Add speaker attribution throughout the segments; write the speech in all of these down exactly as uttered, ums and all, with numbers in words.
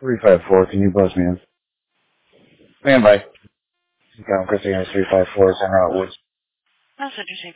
Speaker 1: three five four, can you buzz me in? Stand by. Count Christie Anderson three five four, Center Out Woods.
Speaker 2: Message received.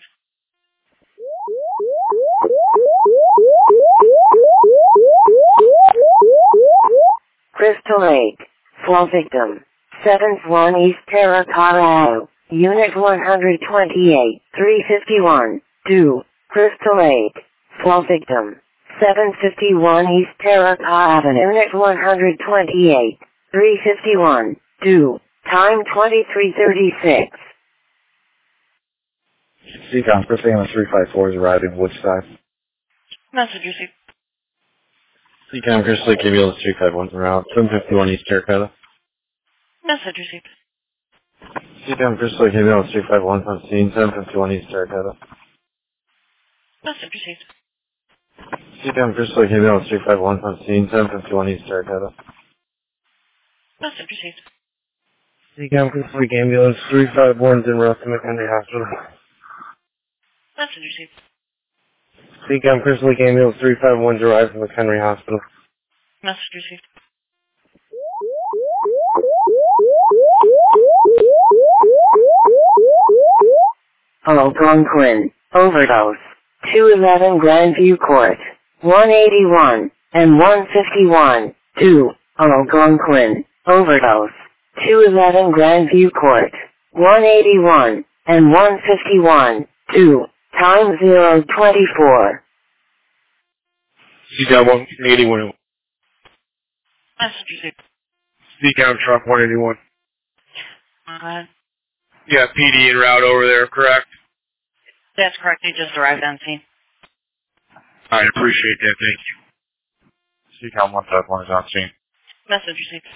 Speaker 3: Crystal Lake. Fall victim. seventh one East Terra, Colorado. Unit one twenty-eight, three fifty-one. Do. Crystal Lake. Fall victim. seven fifty-one East Terra Avenue. Unit one twenty-eight, three fifty-one. Do. Time twenty-three thirty-six.
Speaker 1: Seacom Christie Anderson three five four is arriving Woodside.
Speaker 2: Message received.
Speaker 1: Seacom Christie Lake, A B L three five one route, seven fifty-one East Terracotta.
Speaker 2: Message received.
Speaker 1: Seacom Christie Lake, A B L three five one from scene, seven fifty-one East Terracotta.
Speaker 2: Message received.
Speaker 1: Seacom Christie Lake, A B L three five one from scene, seven fifty-one East Terracotta.
Speaker 2: Message received.
Speaker 1: Seacom Christie Lake, Ambulance three five one is en route to McHenry Hospital.
Speaker 2: Message received.
Speaker 1: Seacom Christie Lake, Ambulance three five one is arrived from McHenry Hospital.
Speaker 2: Message received.
Speaker 3: Algonquin. Overdose. two eleven Grandview Court. one eighty-one and one fifty-one. two. Algonquin. Overdose. two eleven Grandview Court. one eighty-one and one fifty-one. two. Time zero twenty-four.
Speaker 1: Seacom one eighty-one.
Speaker 2: Message received.
Speaker 1: Seacom truck one eighty-one.
Speaker 2: Go ahead.
Speaker 1: Yeah, P D en route over there, correct?
Speaker 2: That's correct. They just arrived on scene.
Speaker 1: I appreciate that, thank you. Seacom one five one is on scene.
Speaker 2: Message received.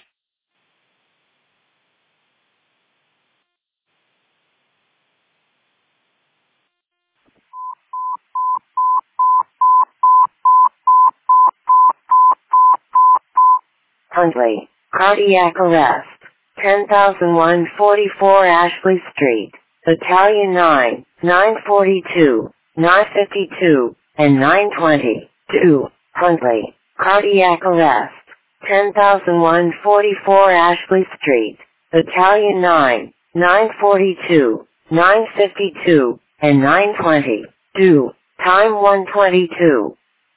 Speaker 3: Huntley. Cardiac arrest. ten thousand one forty-four Ashley Street. Battalion nine, nine forty-two, nine fifty-two, and nine twenty. two. Huntley. Cardiac arrest. ten thousand one forty-four Ashley Street. Battalion nine, nine forty-two, nine fifty-two, and nine twenty. two. Time one twenty-two.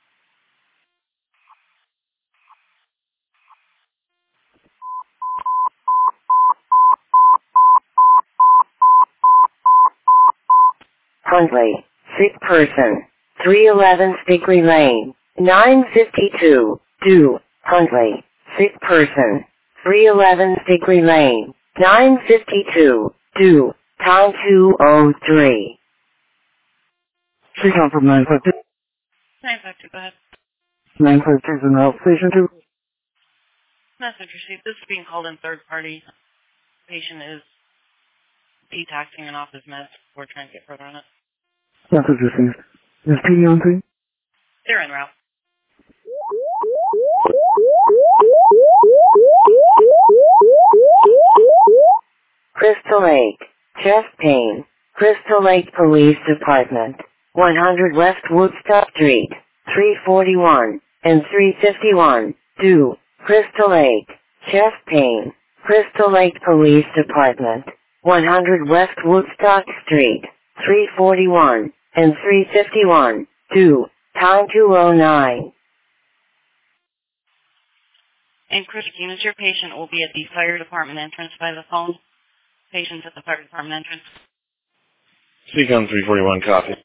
Speaker 3: Huntley. Sick person. three eleven Stickley Lane. nine fifty-two. Do. Huntley. Sick person. three eleven Stickley Lane. nine fifty-two. Do. Time two oh three.
Speaker 1: Seacom from nine five two.
Speaker 2: nine five two, go ahead.
Speaker 1: nine five two is in route, station two.
Speaker 2: Message received. This is being called in third party. Patient is detoxing and off his meds. We're trying to get further on it.
Speaker 1: Message received. Is P D on scene?
Speaker 2: They're en route.
Speaker 3: Crystal Lake. Chest pain. Crystal Lake Police Department. one hundred West Woodstock Street. three forty-one and three fifty-one. Do. Crystal Lake. Chest pain. Crystal Lake Police Department. one hundred West Woodstock Street. three forty-one and three fifty-one. Do. Time two oh nine.
Speaker 2: And critical units, your patient will be at the fire department entrance by the phone. Patient's at the fire department entrance.
Speaker 1: Seacom three forty-one, copy.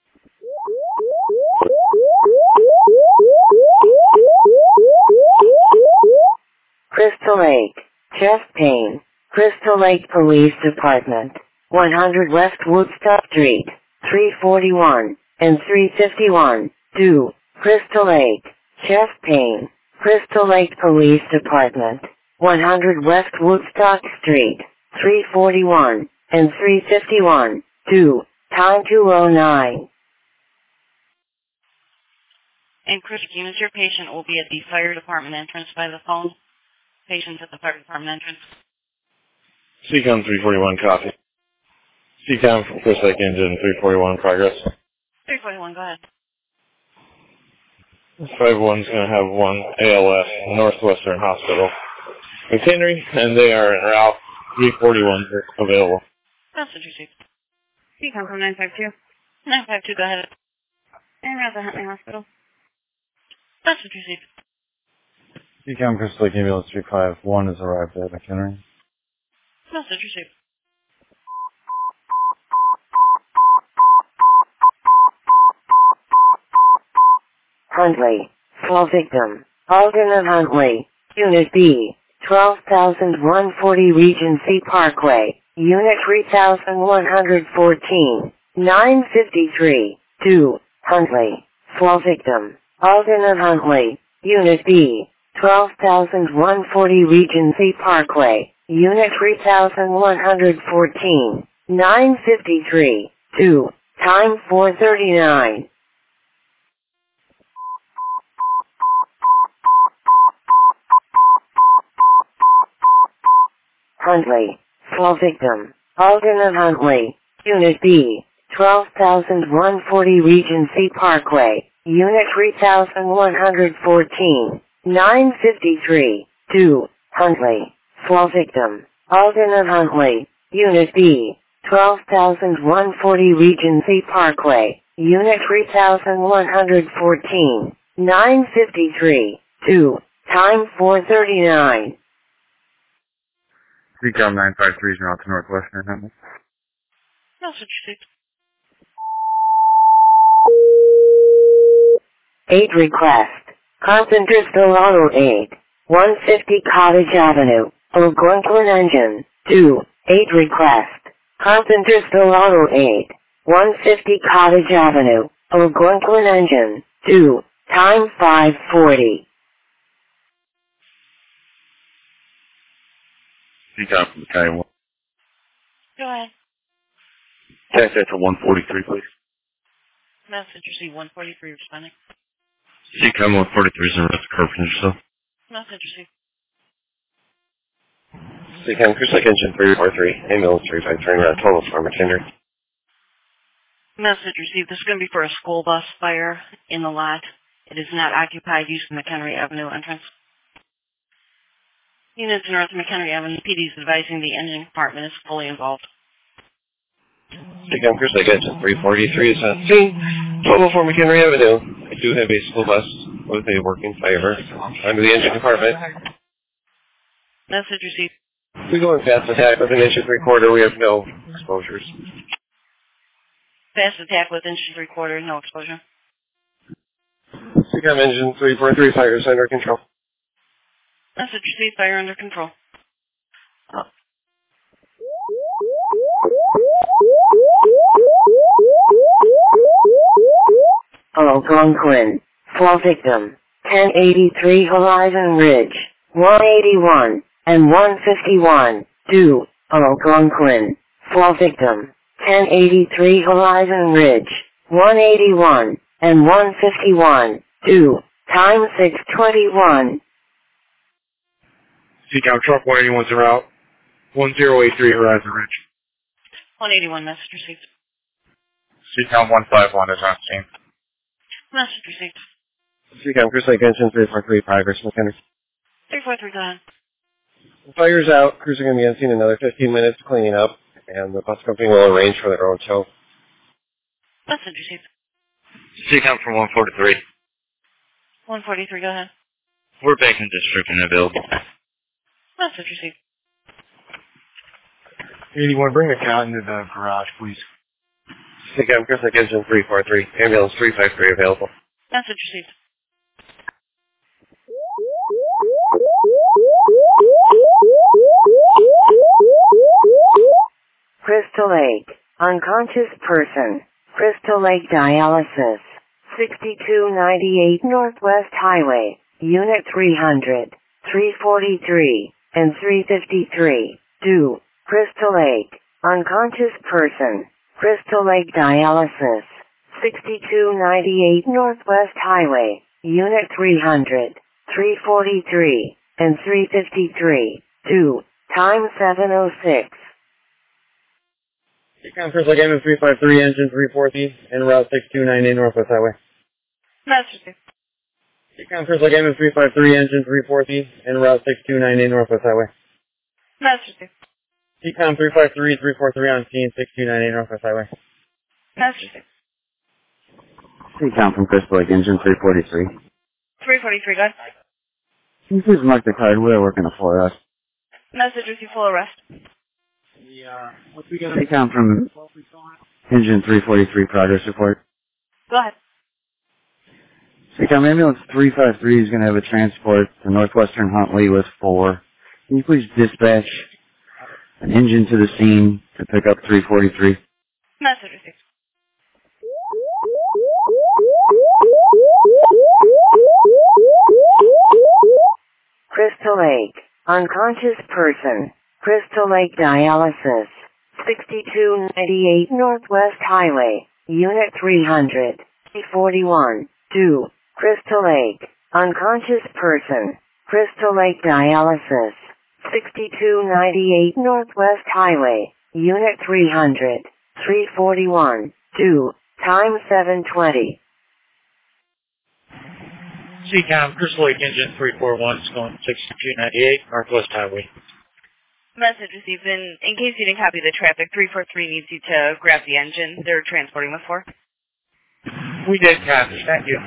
Speaker 3: Crystal Lake. Chest pain. Crystal Lake Police Department. one hundred West Woodstock Street. three forty-one and three fifty-one. Do. Crystal Lake. Chest pain. Crystal Lake Police Department. one hundred West Woodstock Street. three forty-one and three fifty-one. Do. Time two oh nine.
Speaker 2: And critical units, your patient will be at the fire department entrance by the phone. Patient's at the fire department entrance.
Speaker 1: Seacom three forty-one, copy. Seacom from Crystal Lake Engine three forty-one, progress.
Speaker 2: three forty-one, go ahead.
Speaker 1: Seacom from Crystal Lake Engine three forty-one, progress. Seacom from Crystal Lake Engine three forty-one, progress. Seacom from Crystal Lake Engine three forty-one, progress. Seacom from Crystal Lake Engine three forty-one, progress.
Speaker 4: five one's going to have one A L S, Northwestern Hospital, McHenry, and they are en route. three forty-one available.
Speaker 2: Message received. You come from nine five two. nine five two, go ahead. And around the Huntley Hospital. Message received.
Speaker 1: Decom Crystal Lake Ambulance three five one has arrived at McHenry.
Speaker 2: Message received.
Speaker 3: Huntley. Fall victim. Alden and Huntley. Unit B. twelve thousand one hundred forty Regency Parkway. Unit three thousand one hundred fourteen. nine fifty-three. two. Huntley. Fall victim. Alden and Huntley. Unit B. twelve thousand one hundred forty Regency Parkway. Unit three thousand one hundred fourteen. nine fifty-three. two. Time four thirty-nine. Huntley. Fall victim. Alden and Huntley. Unit B. twelve thousand one hundred forty Regency Parkway. Unit three thousand one hundred fourteen. nine fifty-three. two. Huntley. Fall victim. Alden and Huntley. Unit B. twelve thousand one hundred forty Regency Parkway. Unit three thousand one hundred fourteen. nine fifty-three. two. Time four thirty-nine.
Speaker 1: Decom nine five three is en route to Northwestern Huntley.
Speaker 2: Message received.
Speaker 3: Aid request. Carpenter Auto Aid. one fifty Cottage Avenue, Algonquin Engine. two. Aid request. Carpenter Auto Aid. one fifty Cottage Avenue, Algonquin Engine. two. Time five forty.
Speaker 1: Decom from the County one.
Speaker 2: Go ahead.
Speaker 1: Tax that to one forty-three, please.
Speaker 2: Message received. one forty-three responding.
Speaker 1: Decom one forty-three is en route to Carpenter Still.
Speaker 2: Message received.
Speaker 4: Decom Crystal Lake Engine three four three, ambulance three five three, en route total for McHenry.
Speaker 2: Message received. This is going to be for a school bus fire in the lot. It is not occupied. Use the McHenry Avenue entrance. Units north of McHenry Avenue. P D is advising the engine compartment is fully involved.
Speaker 4: Decom Crystal Lake Engine three forty-three is on scene. Total for McHenry Avenue. I do have a school bus with a working fire under the engine compartment.
Speaker 2: Message received.
Speaker 4: We go in fast attack with an inch and three quarter. We have no exposures.
Speaker 2: Fast attack with inch and three quarter. No exposure.
Speaker 4: Decom Engine three four three, fires under control.
Speaker 2: Message received. Fire under control.
Speaker 3: Algonquin. Fall victim. ten eighty-three Horizon Ridge. one eighty-one and one fifty-one. two. Algonquin. Fall victim. ten eighty-three Horizon Ridge. one eighty-one and one fifty-one. two. Time six twenty-one.
Speaker 4: Decom Truck one eighty-one's en route. one zero eight three Horizon Ridge.
Speaker 2: one eighty-one. Message received.
Speaker 1: Decom one five one is on scene.
Speaker 2: Message received.
Speaker 4: Decom Crystal Lake Engine three four three, Progress McHenry.
Speaker 2: three four three, go ahead.
Speaker 4: The fire's out. Crews are going to be on scene in another fifteen minutes cleaning up, and the bus company will arrange for their own tow.
Speaker 2: Message received.
Speaker 1: Decom from one forty-three.
Speaker 2: one forty-three, go ahead.
Speaker 1: We're back in district and available.
Speaker 2: Message received.
Speaker 4: eighty-one, bring the count into the garage, please. Decom Crystal Lake Engine three four three, ambulance three five three available.
Speaker 2: Message received.
Speaker 3: Crystal Lake. Unconscious person. Crystal Lake dialysis. sixty-two ninety-eight Northwest Highway. Unit three hundred. three forty-three and three fifty-three. two. Crystal Lake. Unconscious person. Crystal Lake dialysis. sixty-two ninety-eight Northwest Highway. Unit three hundred. three forty-three and three fifty-three. two. Time seven oh six.
Speaker 4: Decom Crystal Lake Engine three five three, engine three four three, en route six two nine eight Northwest Highway.
Speaker 2: Message received.
Speaker 1: Econ Crystal Game is three five three, engine three forty, en route six two nine eight Northwest Highway.
Speaker 2: Master six.
Speaker 1: Econ three five three, three four three on scene, six two nine eight Northwest Highway.
Speaker 2: Master six.
Speaker 1: Econ from Crystal Lake, engine three forty-three.
Speaker 2: three forty-three, good.
Speaker 1: Can you please mark the card? We're working a four us.
Speaker 2: Message receive full arrest.
Speaker 1: Yeah. What's we got? Econ from engine three forty-three, progress report.
Speaker 2: Go ahead.
Speaker 1: Econ ambulance three five three is going to have a transport to Northwestern Huntley with four. Can you please dispatch an engine to the scene to pick up three forty-three?
Speaker 2: Message received.
Speaker 3: Crystal Lake, unconscious person, Crystal Lake dialysis, sixty-two ninety-eight Northwest Highway, Unit three hundred, forty-one, two, Crystal Lake, unconscious person, Crystal Lake dialysis, sixty-two ninety-eight Northwest Highway, Unit three hundred, three forty-one, two, time seven twenty.
Speaker 5: C COM, Crystal Lake Engine three four one is going sixty-two ninety-eight Northwest Highway.
Speaker 2: Message received. In, in case you didn't copy the traffic, three four three needs you to grab the engine they're transporting with four.
Speaker 5: We did copy. Thank you.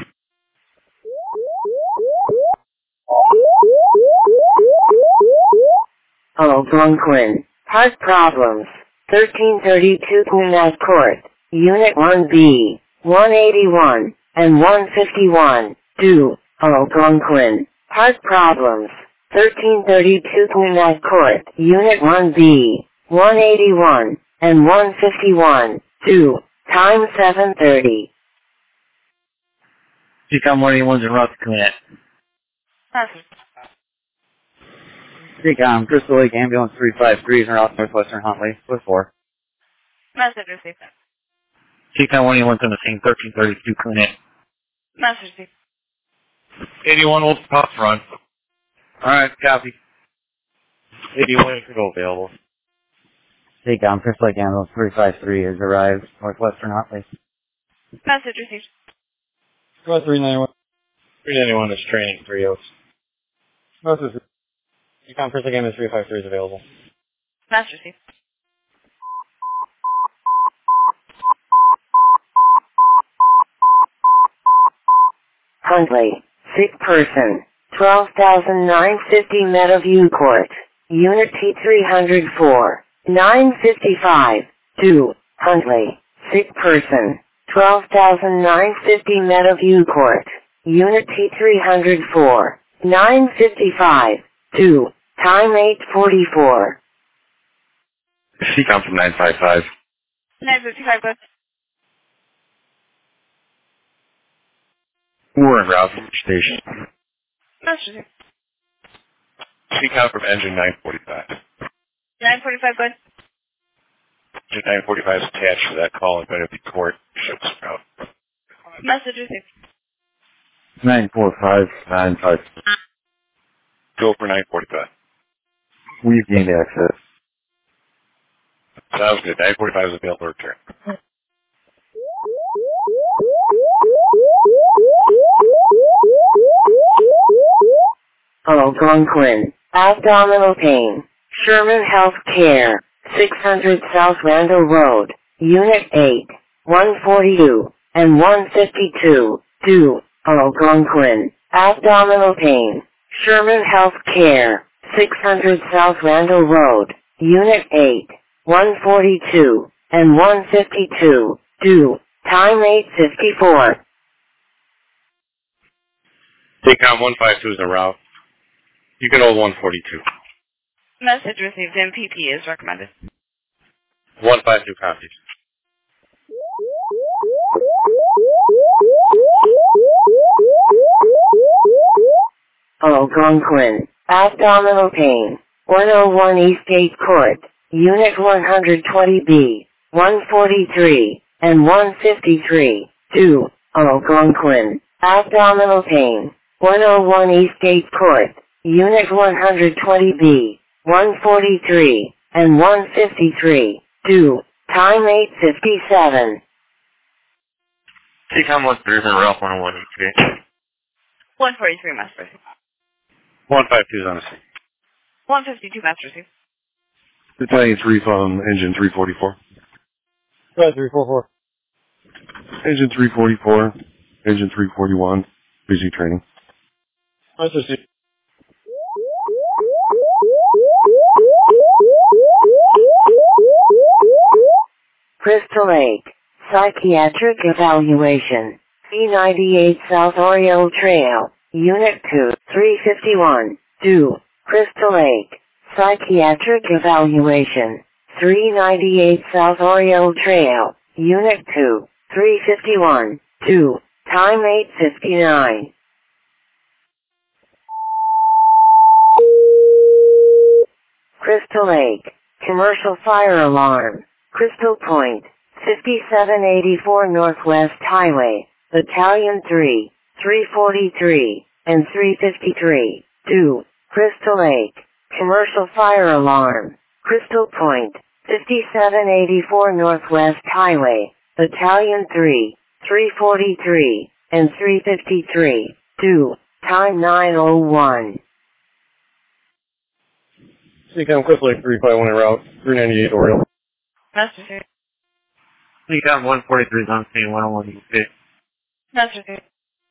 Speaker 3: Algonquin, heart problems, thirteen thirty-two Quinat Court, Unit one B, one eighty-one, and one fifty-one, two, Algonquin, heart problems, thirteen thirty-two Quinat Court, Unit one B, one eighty-one, and one fifty-one, two, time seven thirty.
Speaker 5: C COM one eighty-one's en route to Quinat.
Speaker 2: Message.
Speaker 1: Econ Crystal Lake ambulance three five three is en route to Northwestern Huntley with four.
Speaker 2: Message received.
Speaker 5: C COM one eighty-one's on the scene, thirteen thirty-two Quinat.
Speaker 2: Message received.
Speaker 5: eighty-one Old Pop Front.
Speaker 1: Alright, copy.
Speaker 5: eighty-one is still available.
Speaker 1: Econ Crystal Lake ambulance three five three has arrived, Northwestern Huntley.
Speaker 2: Message received.
Speaker 1: Go three ninety-one.
Speaker 5: three ninety-one is training, three O's.
Speaker 1: Econ Crystal Lake ambulance three five three is available.
Speaker 2: Message received.
Speaker 3: Huntley, sick person, twelve thousand nine hundred fifty Meadowview Court, Unit T three oh four, nine fifty-five, two, Huntley, sick person, twelve thousand nine hundred fifty Meadowview Court, Unit T three oh four, nine fifty-five, two, time eight forty-four.
Speaker 4: C COM from nine five five.
Speaker 2: nine fifty-five, good.
Speaker 4: We're en route from the station.
Speaker 2: Message received.
Speaker 4: C COM from engine nine forty-five.
Speaker 2: nine forty-five, good.
Speaker 4: Engine nine forty-five is attached to that call in Benedict Court. Ships route.
Speaker 2: Message received.
Speaker 1: nine four five nine five.
Speaker 4: Go for nine forty-five.
Speaker 1: We've gained access.
Speaker 4: Sounds good. nine forty-five is available to return.
Speaker 3: Algonquin, abdominal pain, Sherman Health Care, six hundred South Randall Road, Unit eight, one forty-two, and one fifty-two, two, Algonquin, abdominal pain, Sherman Health Care, six hundred South Randall Road, Unit eight, one forty-two, and one fifty-two, two, time eight fifty-four.
Speaker 4: C COM one five two is en route. You can hold one forty-two.
Speaker 2: Message received. M P P is recommended.
Speaker 4: one five two copies.
Speaker 3: Algonquin, abdominal pain, one oh one Eastgate Court, Unit one twenty B, one forty-three, and one fifty-three, two, Algonquin, abdominal pain, one oh one Eastgate Court, Unit one twenty B, one forty-three, and one fifty-three, two, time eight fifty-seven.
Speaker 5: C COM one three is en route one oh one Eastgate.
Speaker 2: one forty-three, Master Receive.
Speaker 6: one fifty-two is on the scene.
Speaker 2: one fifty-two, Master Receive.
Speaker 4: Battalion three from engine three forty-four.
Speaker 5: Right, three four four.
Speaker 4: Engine three forty-four, engine three forty-one, busy training.
Speaker 5: Master Receive.
Speaker 3: Crystal Lake, Psychiatric Evaluation, C ninety-eight South Oriole Trail, Unit two, three fifty-one, two, Crystal Lake, Psychiatric Evaluation, three ninety-eight South Oriole Trail, Unit two, three fifty-one, two, time eight fifty-nine. Crystal Lake, Commercial Fire Alarm, Crystal Point, fifty-seven eighty-four Northwest Highway, Battalion three, three forty-three, and three fifty-three, two, Crystal Lake, Commercial Fire Alarm, Crystal Point, fifty-seven eighty-four Northwest Highway, Battalion three, three forty-three, and three fifty-three, two, time nine oh one.
Speaker 4: Seacom Crystal Lake three five one en route, three ninety-eight Oriole.
Speaker 2: Master Receive.
Speaker 6: Seacom one forty-three is on the scene, one oh one six.
Speaker 2: Master Receive.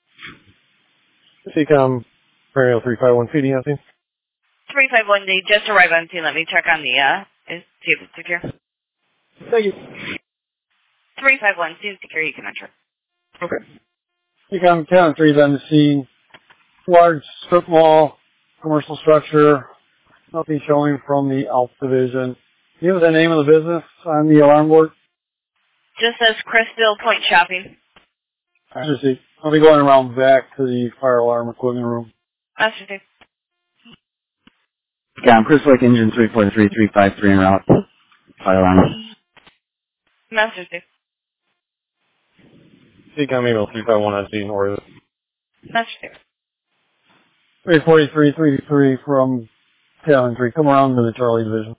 Speaker 4: Seacom Perennial three five one P D on scene.
Speaker 2: three five one, they just arrived on scene. Let me check on the, uh, is, see if it's secure.
Speaker 5: Thank you.
Speaker 2: three five one, seems secure, you can enter.
Speaker 5: Okay. Seacom Talon three is on the scene. Large strip mall, commercial structure, nothing showing from the Alpha Division. Do you have the name of the business on the alarm board?
Speaker 2: Just says Crystal Point Shopping.
Speaker 5: I see. I'll be going around back to the fire alarm equipment room.
Speaker 2: Master Receive.
Speaker 1: Yeah, Crystal Lake engine three forty-three, three five three en route. Fire alarm.
Speaker 2: Master Receive.
Speaker 4: Seacom Email three five one on scene, Oriole.
Speaker 2: Master Receive.
Speaker 5: three forty-three, three three from Talon three. Come around to the Charlie Division.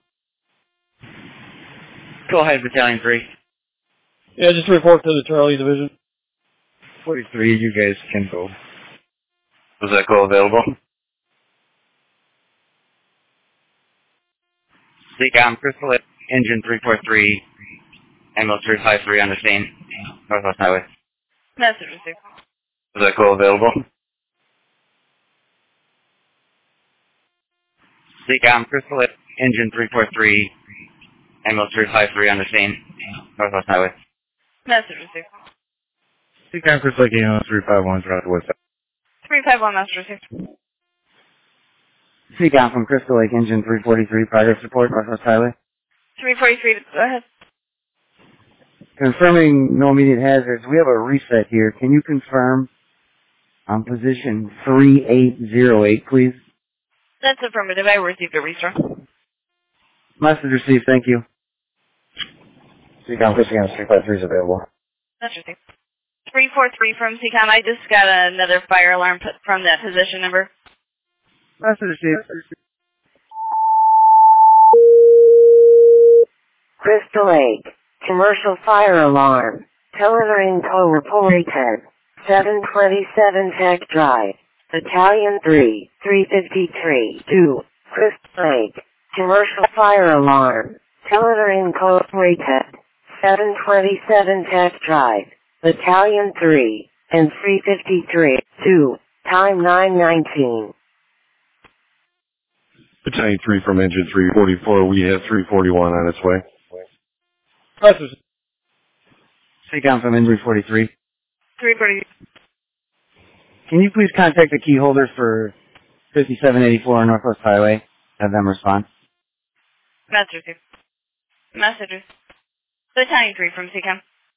Speaker 1: Go ahead, Battalion three.
Speaker 5: Yeah, just report to the Charlie Division.
Speaker 1: forty-three, you guys can go.
Speaker 4: Was that call available?
Speaker 1: Seacom Crystal Lake engine three forty-three, ambulance three five three on the scene, Northwest Highway.
Speaker 2: Master Receive.
Speaker 4: Was that call available?
Speaker 1: Seacom Crystal Lake engine three forty-three, ambulance three five three on the scene, Northwest Highway.
Speaker 2: Master Receive.
Speaker 6: Seacom Crystal Lake ambulance three five one is route to West.
Speaker 2: three five one, Master Receive.
Speaker 1: Seacom from Crystal Lake engine three forty-three, progress report, Northwest Highway.
Speaker 2: three forty-three, go ahead.
Speaker 1: Confirming no immediate hazards. We have a reset here. Can you confirm on position three eight zero eight, please?
Speaker 2: That's affirmative. I received a restore.
Speaker 1: Message received, thank you. Seacom Crystal Lake three five three is available.
Speaker 2: That's received. three four three from Seacom. I just got another fire alarm put from that position number.
Speaker 1: Message received.
Speaker 3: Crystal Lake, Commercial Fire Alarm, Tellering Co. reported, seven twenty-seven Tech Drive, Battalion three, three fifty-three, two, Crystal Lake, Commercial Fire Alarm, Tellering Co. reported, seven twenty-seven Tech Drive, Battalion three, and three fifty-three, two, time nine nineteen.
Speaker 4: Battalion three from engine three forty-four, we have three forty-one on its way.
Speaker 1: Seacom from engine forty-three.
Speaker 2: three forty.
Speaker 1: Can you please contact the key holders for fifty-seven eighty-four Northwest Highway? Have them respond.
Speaker 2: Master Receive. Messages. Battalion three from Seacom.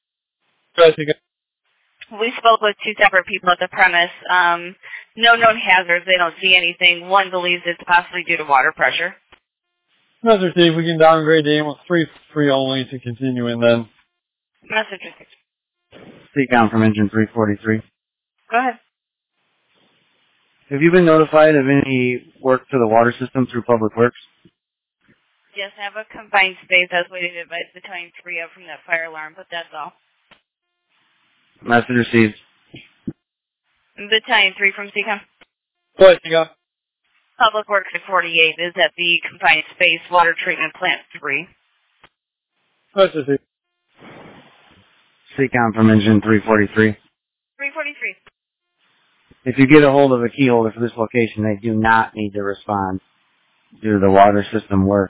Speaker 2: We spoke with two separate people at the premise. Um, no known hazards. They don't see anything. One believes it's possibly due to water pressure.
Speaker 5: Master Steve, we can downgrade the ambulance three three only to continue in then.
Speaker 2: Message received.
Speaker 1: Seacom from engine three forty-three.
Speaker 2: Go ahead.
Speaker 1: Have you been notified of any work to the water system through Public Works?
Speaker 2: Yes, I have a combined space. I was waiting to advise Battalion three up from that fire alarm, but that's all.
Speaker 1: Message received.
Speaker 7: Battalion three from C COM.
Speaker 5: Go ahead, Seacom.
Speaker 7: Public Works at forty-eight is at the Confined Space Water Treatment Plant three.
Speaker 5: That's it.
Speaker 1: C COM from engine three forty-three.
Speaker 7: three forty-three.
Speaker 1: If you get a hold of a key holder for this location, they do not need to respond due to the water system work.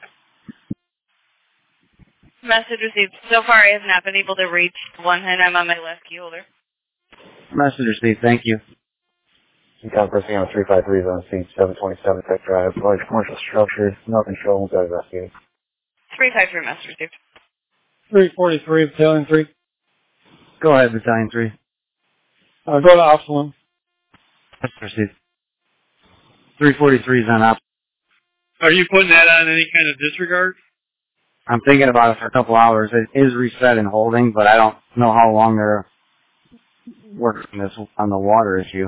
Speaker 7: Message received. So far, I have not been able to reach one, and I'm on my last key holder.
Speaker 1: Message received. Thank you.
Speaker 8: C COM pressing on three five three is on scene, seven twenty-seven Tech Drive, large commercial structure, no control, without investigating.
Speaker 7: three five three, message received.
Speaker 5: three forty-three, Battalion three.
Speaker 1: Go ahead, Battalion three.
Speaker 5: Uh, go to Opsalon.
Speaker 1: Message received. three forty-three is on op.
Speaker 5: Are you putting that on any kind of disregard?
Speaker 1: I'm thinking about it for a couple hours. It is reset and holding, but I don't know how long they're working this on the water issue.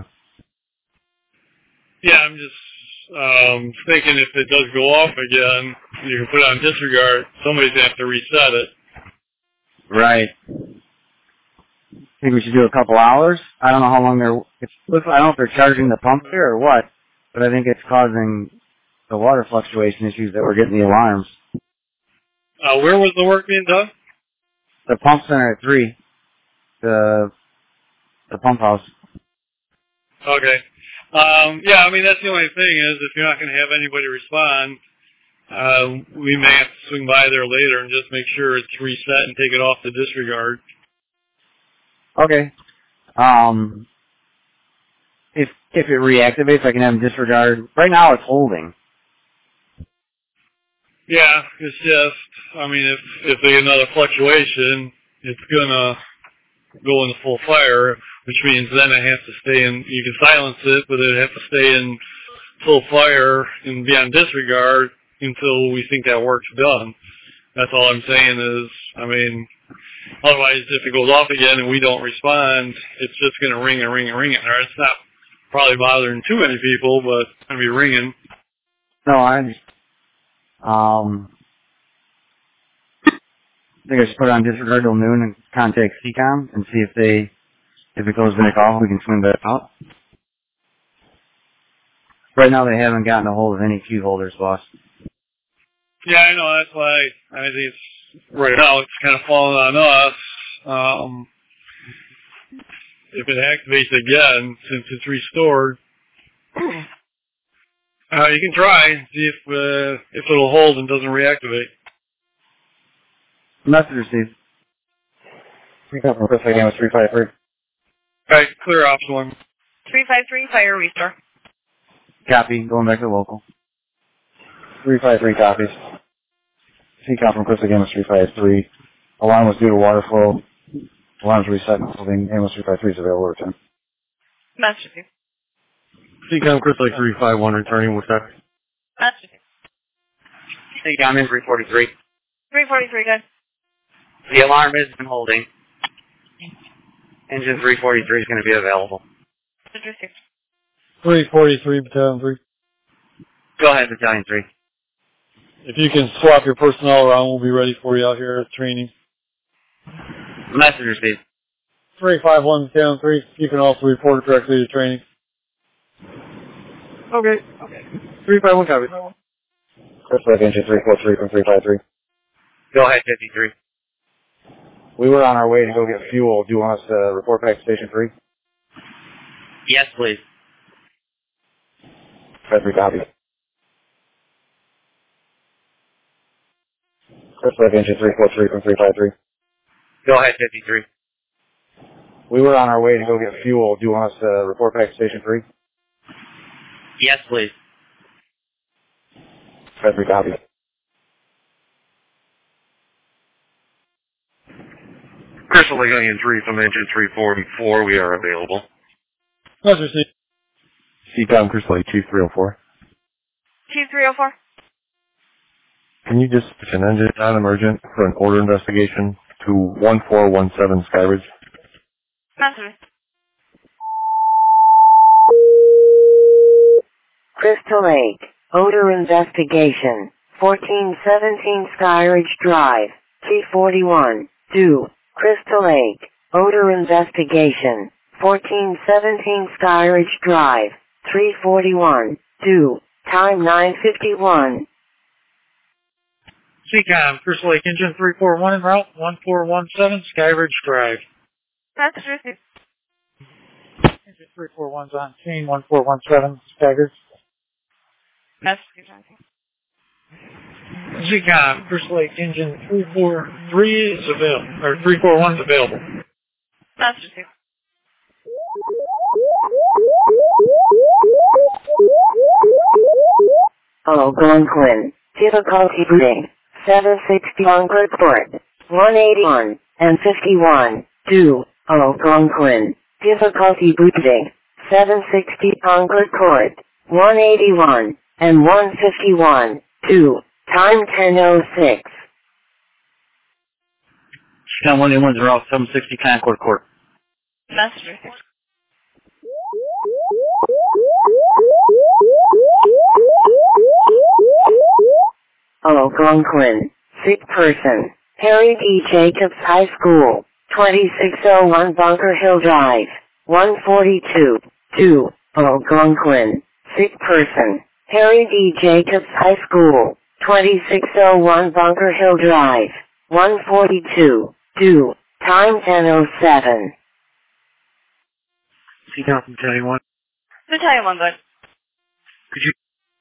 Speaker 5: Yeah, I'm just um, thinking if it does go off again, you can put it on disregard. Somebody's going to have to reset it.
Speaker 1: Right. Think we should do a couple hours? I don't know how long they're. It's, I don't know if they're charging the pump here or what, but I think it's causing the water fluctuation issues that we're getting the alarms.
Speaker 5: Uh, where was the work being done?
Speaker 1: The pump center at three. The the pump house.
Speaker 5: Okay. Um, yeah, I mean, that's the only thing is if you're not going to have anybody respond, uh, we may have to swing by there later and just make sure it's reset and take it off the disregard.
Speaker 1: Okay. Um, if if it reactivates, I can have them disregard. Right now, it's holding.
Speaker 5: Yeah, it's just, I mean, if if they get another fluctuation, it's gonna go into full fire, which means then I have to stay in. You can silence it, but it have to stay in full fire and be on disregard until we think that work's done. That's all I'm saying is, I mean, otherwise, if it goes off again and we don't respond, it's just going to ring and ring and ring in there. It's not probably bothering too many people, but it's going to be ringing.
Speaker 1: No, I understand. Um, I think I should put it on disregard till noon and contact C COM and see if they, if it goes back off, we can swing back out. Right now, they haven't gotten a hold of any key holders, boss.
Speaker 5: Yeah, I know. That's why I think it's, right now it's kind of falling on us. Um, if it activates again, since it's restored, uh, you can try and see if uh, if it'll hold and doesn't reactivate.
Speaker 1: Message received.
Speaker 8: C COM from Chris again with three five three.
Speaker 5: All right, clear option one.
Speaker 7: three five three, fire restore.
Speaker 1: Copy. Going back to local.
Speaker 8: three five three copies. C COM from Chris again with three five three. Alarm was due to water flow. Alarm's reset and holding. Ambulance three five three is available return.
Speaker 7: Message received.
Speaker 6: C COM Chris Lake three five one returning with that.
Speaker 7: Message received.
Speaker 1: C COM in three forty-three.
Speaker 7: three forty-three, good.
Speaker 1: The alarm is been holding. Engine three forty-three is going to be available.
Speaker 7: Message received.
Speaker 5: three forty-three, Battalion three.
Speaker 1: Go ahead, Battalion three.
Speaker 5: If you can swap your personnel around, we'll be ready for you out here at training.
Speaker 1: Message received.
Speaker 5: three five one, Battalion three. You can also report directly to training.
Speaker 1: Okay. Okay. three five one copy.
Speaker 8: Chris Lake engine three four three from three five three.
Speaker 1: Go ahead, fifty-three.
Speaker 8: We were on our way to go get fuel. Do you want us to report back to Station three?
Speaker 1: Yes, please.
Speaker 8: Chris three copies. Chris Lake engine three four three from three five three.
Speaker 1: Go ahead, fifty-three.
Speaker 8: We were on our way to go get fuel. Do you want us to report back to Station three?
Speaker 1: Yes, please.
Speaker 8: Chris three copies.
Speaker 6: Crystal Lake Onion three from engine three forty-four, we are available.
Speaker 5: Message received.
Speaker 8: C COM Chris Lake two three oh four.
Speaker 7: two three oh four.
Speaker 8: Can you just switch an engine non-emergent for an order investigation to one four one seven Skyridge?
Speaker 7: Message.
Speaker 3: Crystal Lake, odor investigation, fourteen seventeen Skyridge Drive, T forty-one, due, Crystal Lake, odor investigation, fourteen seventeen Skyridge Drive, three forty-one, due, time nine fifty-one.
Speaker 5: C COM, Crystal Lake Engine three four one en route, one four one seven Skyridge Drive.
Speaker 7: Message received.
Speaker 5: Engine three four one's on scene, one four one seven Skyridge.
Speaker 7: Message received.
Speaker 5: C COM, Crystal Lake Engine three four three is available, or three four one is available.
Speaker 7: Message received.
Speaker 3: Algonquin, difficulty booting, seven sixty Concord, one eighty-one, and fifty-one, due, Algonquin, difficulty booting, seven sixty Concord, one eighty-one, and one fifty-one, due, time ten oh six.
Speaker 8: Scan one eighty-one, route seven sixty Concord Court.
Speaker 7: Message received.
Speaker 3: Algonquin, sick person, Harry D. Jacobs High School, twenty-six oh one Bunker Hill Drive, one forty-two, two, Algonquin, sick person, Harry D. Jacobs High School, twenty-six oh one Bunker Hill Drive, one forty-two, two, time ten oh seven.
Speaker 5: C COM from Battalion one.
Speaker 7: Battalion one, good.
Speaker 5: Could you...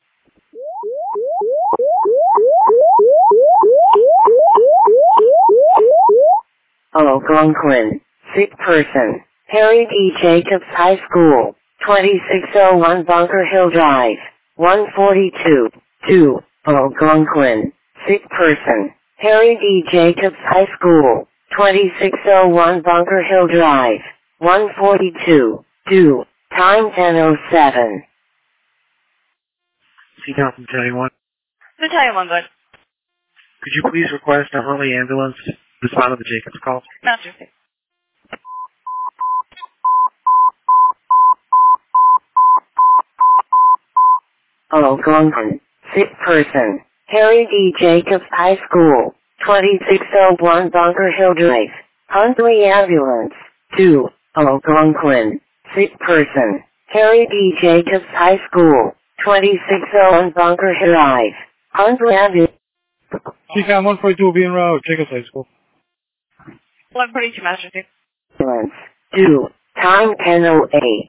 Speaker 3: Algonquin, sick person, Harry D. Jacobs High School, twenty-six oh one Bunker Hill Drive, one forty-two, two, Algonquin, sick person, Harry D. Jacobs High School, twenty-six oh one Bunker Hill Drive, one forty-two, two, time ten oh seven.
Speaker 5: C COM from Battalion one.
Speaker 7: Battalion one, good.
Speaker 5: Could you please request a Huntley ambulance to respond to the Jacobs call?
Speaker 7: Message received.
Speaker 3: Algonquin, sick person, Harry D. Jacobs High School, twenty-six oh one Bunker Hill Drive, Huntley ambulance, two, Algonquin, sick person, Harry D. Jacobs High School, twenty-six oh one Bunker Hill Drive, Huntley ambulance.
Speaker 5: C COM one forty-two will be en route, Jacobs High School.
Speaker 7: one forty-two, message received.
Speaker 3: Ambulance, two, time ten oh eight.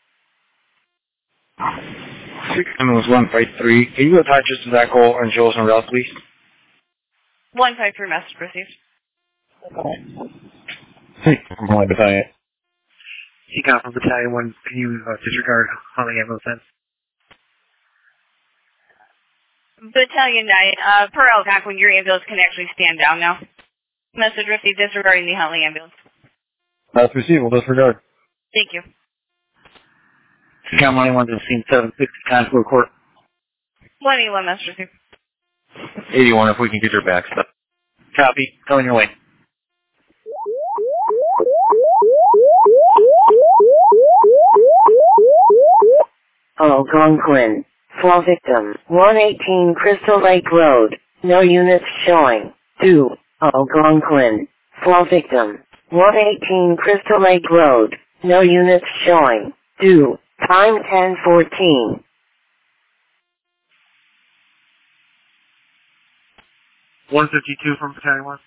Speaker 8: C COM was one five three. Can you attach us to that call and show us on route, please?
Speaker 7: one five three, message received.
Speaker 8: Hey, from my battalion.
Speaker 5: C COM from Battalion one, can you uh, disregard Huntley ambulance then?
Speaker 7: Battalion nine, uh, per Algonquin, your ambulance can actually stand down now. Message received disregarding the Huntley ambulance.
Speaker 8: That's receivable, disregard.
Speaker 7: Thank you.
Speaker 8: C COM one eighty-one to scene seven sixty Concord Court.
Speaker 7: one eighty-one, message received.
Speaker 8: eighty-one, if we can get your back stuff. Copy. Coming your way.
Speaker 3: Algonquin, fall victim, one eighteen Crystal Lake Road, no units showing, two, Algonquin, fall victim, one eighteen Crystal Lake Road, no units showing, two, time ten fourteen.
Speaker 5: one fifty-two from Battalion one.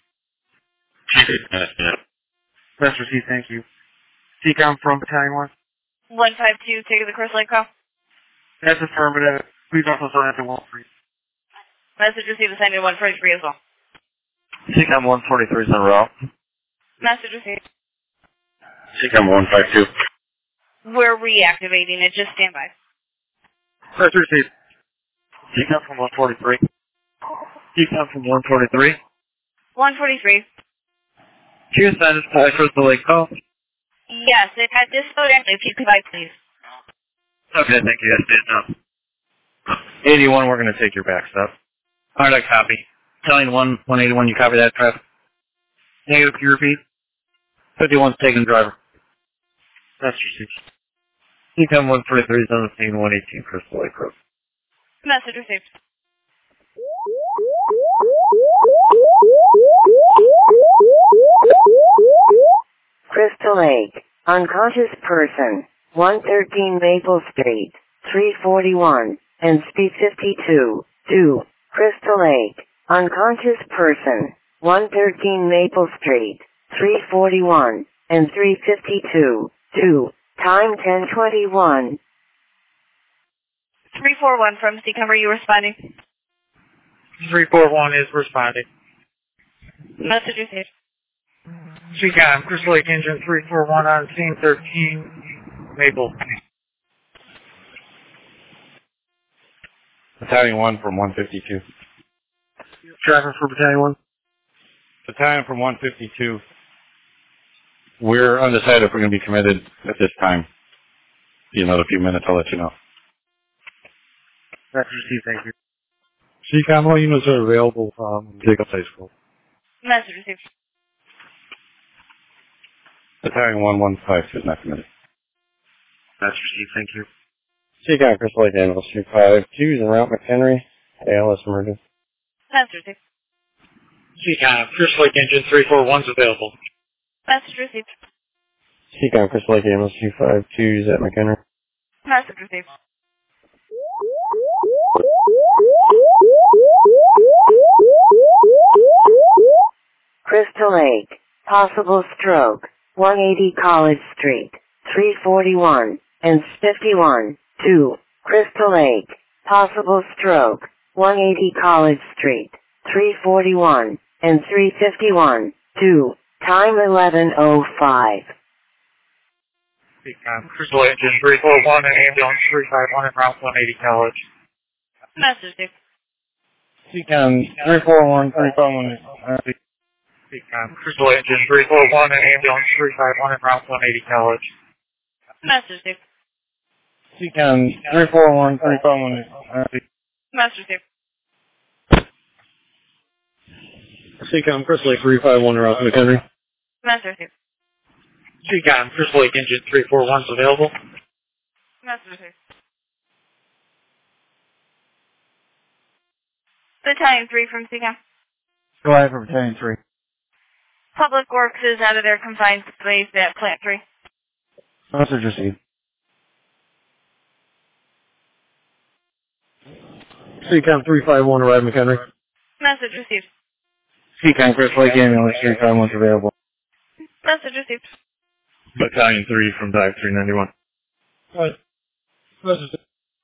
Speaker 5: That's received, thank you. C COM from Battalion one.
Speaker 7: one five two, take the Crystal Lake call.
Speaker 5: That's affirmative. Please also sign up to one three.
Speaker 7: Message received assigned to one forty-three as well.
Speaker 8: C COM one forty-three is en route.
Speaker 7: Message received.
Speaker 8: C COM one five two.
Speaker 7: We're reactivating it, just stand by.
Speaker 5: That's received.
Speaker 8: C COM from one forty-three. C COM from one forty-three.
Speaker 7: one forty-three.
Speaker 8: Can you assign us to Crystal Lake call?
Speaker 7: Yes, it had this phone actually, if you could buy, please.
Speaker 8: Okay, thank you. That's it now. eighty-one, we're going to take your back stuff. Alright, I copy. Battalion one, one eighty-one, you copy that, traffic? Negative, can you repeat? fifty-one's taking driver.
Speaker 5: That's received.
Speaker 8: C COM one forty-three is on the scene, one eighteen Crystal Lake Road.
Speaker 7: Message received.
Speaker 3: Crystal Lake, unconscious person, one thirteen Maple Street, three forty-one, and speed fifty-two, two, Crystal Lake, unconscious person, one thirteen Maple Street, three forty-one, and three fifty-two, two, time ten twenty-one.
Speaker 7: three four one from Seacom, are you responding?
Speaker 8: three four one is responding.
Speaker 7: Message received.
Speaker 8: Seacom, Crystal Lake Engine three four one on scene thirteen, Maple.
Speaker 9: Battalion one from one fifty-two.
Speaker 8: Traffic for Battalion one.
Speaker 9: Battalion from one fifty-two. We're undecided if we're going to be committed at this time. In another few minutes, I'll let you know.
Speaker 8: That's received, thank you.
Speaker 5: Seacom, all units are available from Jacobs High School.
Speaker 7: Message received.
Speaker 9: Battalion one one five two is not committed.
Speaker 6: That's received, thank you.
Speaker 9: Seacom, Crystal Lake Ambulance two five two is en route McHenry. A L S emergency.
Speaker 7: Message received.
Speaker 8: Seacom, Crystal Lake Engine three four one is available.
Speaker 7: Message received.
Speaker 9: Seacom, Crystal Lake Ambulance two five two is at McHenry.
Speaker 7: Message received.
Speaker 3: Crystal Lake, possible stroke, one eighty College Street, three forty-one, and fifty-one, two, Crystal Lake, possible stroke, one eighty College Street, three forty-one, and three fifty-one, two, time eleven oh five.
Speaker 8: Seacom, Crystal Lake Engine three four one and Ambulance three five one en route one eighty College.
Speaker 7: Message received.
Speaker 9: Seacom, three four one, three five one.
Speaker 8: Seacom, Crystal Lake Engine three four one and Ambulance three five one en route one eighty College.
Speaker 7: Message received.
Speaker 9: Seacom, three four one, three five one.
Speaker 7: Message received.
Speaker 5: Seacom, Crystal Lake three five one, route McHenry.
Speaker 7: Message received.
Speaker 8: Seacom, Crystal Lake Engine three four one is available.
Speaker 7: Message received. Battalion three from Seacom.
Speaker 1: Go ahead for Battalion three.
Speaker 7: Public Works is out of their confined space at Plant three.
Speaker 1: Message received.
Speaker 5: Seacom three five one, arrive McHenry.
Speaker 7: Message received.
Speaker 1: Seacom, Crystal Lake Ambulance three five one is available.
Speaker 7: Message received.
Speaker 9: Battalion three from Dive three ninety-one.
Speaker 5: Right. Message.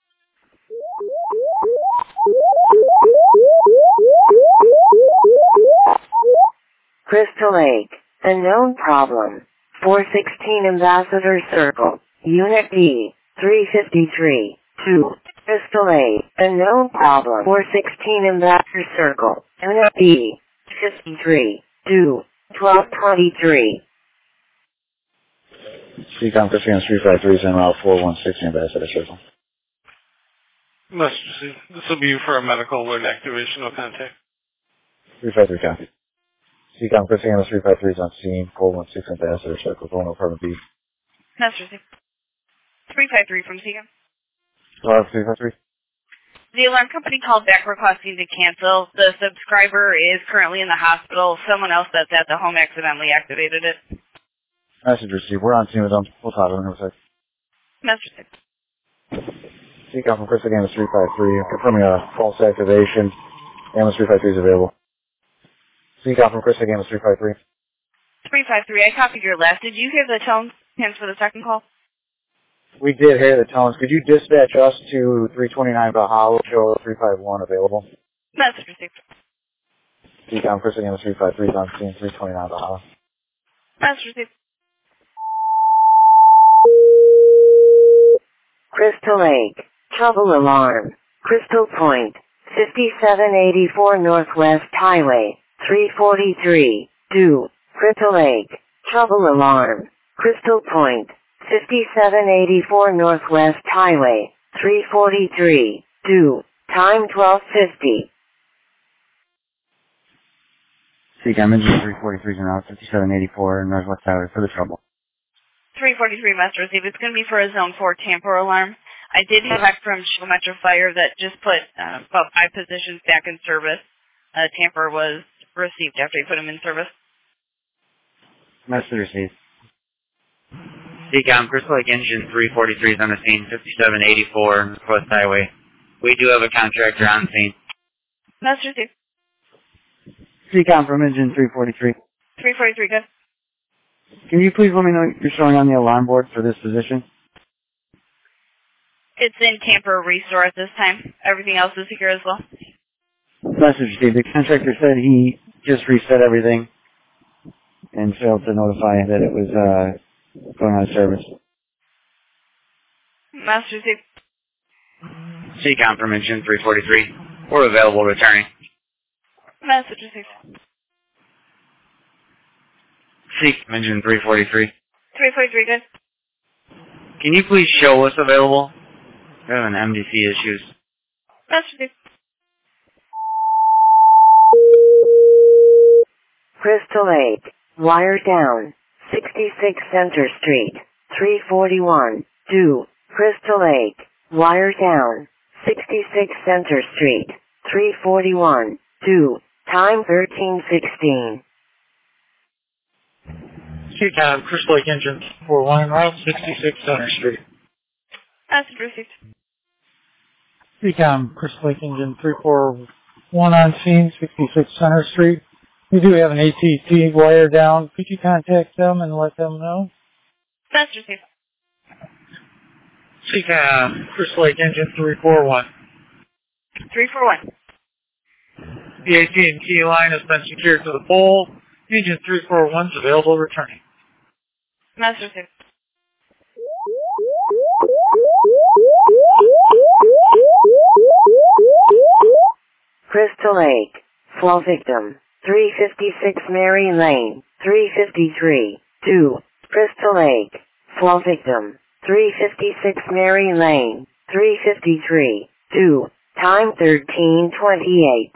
Speaker 3: Crystal Lake, unknown problem, four sixteen Ambassador Circle, Unit B, three fifty-three, two, Crystal Lake, unknown problem, four sixteen Ambassador Circle, Unit B, fifty-three, two, twelve twenty-three.
Speaker 9: Seacom, Crystal Lake three five three is en route four one six Ambassador Circle.
Speaker 10: Message received. This will be for a medical alert activation. No contact.
Speaker 9: three five three copy. Seacom, Crystal Lake three five three is on scene, four one six Ambassador Circle, going apartment B.
Speaker 7: Message received. three five three from Seacom.
Speaker 9: Hello, three five three.
Speaker 7: The alarm company called back requesting to cancel. The subscriber is currently in the hospital. Someone else that's at the home accidentally activated it.
Speaker 9: Message received. We're on scene with them. We'll talk to them in a sec.
Speaker 7: Message received.
Speaker 9: Seacom from Crystal Lake three five three, confirming a false activation. Ambulance three five three is available. Seacom from Crystal Lake three five three.
Speaker 7: three five three, I copied your last. Did you hear the tone pins for the second call?
Speaker 9: We did hear the tones. Could you dispatch us to three twenty-nine Valhalla, show three five one available?
Speaker 7: Message received.
Speaker 9: Seacom Crystal Lake three five three is on scene, three twenty-nine Valhalla.
Speaker 7: Message received.
Speaker 3: Crystal Lake, trouble alarm, Crystal Point, fifty-seven eighty-four Northwest Highway, three forty-three, two, Crystal Lake, trouble alarm, Crystal Point, fifty-seven eighty-four Northwest Highway, three forty-three, two, time twelve fifty.
Speaker 1: Seacom, engine three forty-three is en route, fifty-seven eighty-four Northwest Highway for the trouble.
Speaker 7: three forty-three message received. It's going to be for a zone four tamper alarm. I did hear back from Chicago Metro Fire that just put uh, about five positions back in service. A tamper was received after you put them in service.
Speaker 1: Message received. C COM, Crystal Lake Engine three forty-three is on the scene, fifty-seven eighty-four Northwest Highway. We do have a contractor on scene.
Speaker 7: Master received.
Speaker 1: C COM from Engine three forty-three.
Speaker 7: three forty-three, good.
Speaker 1: Can you please let me know what you're showing on the alarm board for this position?
Speaker 7: It's in Tamper Restore at this time. Everything else is secure as well.
Speaker 1: Message received. The contractor said he just reset everything and failed to notify that it was uh, going out of service.
Speaker 7: Master received.
Speaker 1: C COM from Engine three forty-three. We're available returning.
Speaker 7: Message received.
Speaker 1: C COM Engine three forty-three.
Speaker 7: three forty-three, good.
Speaker 1: Can you please show us available? We're having M D C issues.
Speaker 7: Master received.
Speaker 3: Crystal Lake, wire down, sixty-six Center Street, three forty-one, due, Crystal Lake, wire down, sixty-six Center Street, three forty-one, due, time thirteen sixteen.
Speaker 5: C COM, Crystal Lake Engine four one, Route sixty-six Center Street.
Speaker 7: Master received.
Speaker 5: C COM, Crystal Lake Engine three forty-one on scene, sixty-six Center Street. We do have an A T T wire down. Could you contact them and let them know?
Speaker 7: Master received.
Speaker 5: C COM, Crystal Lake Engine three forty-one.
Speaker 7: three forty-one.
Speaker 5: The A T and T line has been secured to the pole. Engine three forty-one is available returning.
Speaker 7: Master received.
Speaker 3: Crystal Lake, flow victim, three fifty-six Mary Lane, three fifty-three, due, Crystal Lake, flow victim, three fifty-six Mary Lane, three fifty-three, due, time thirteen twenty-eight.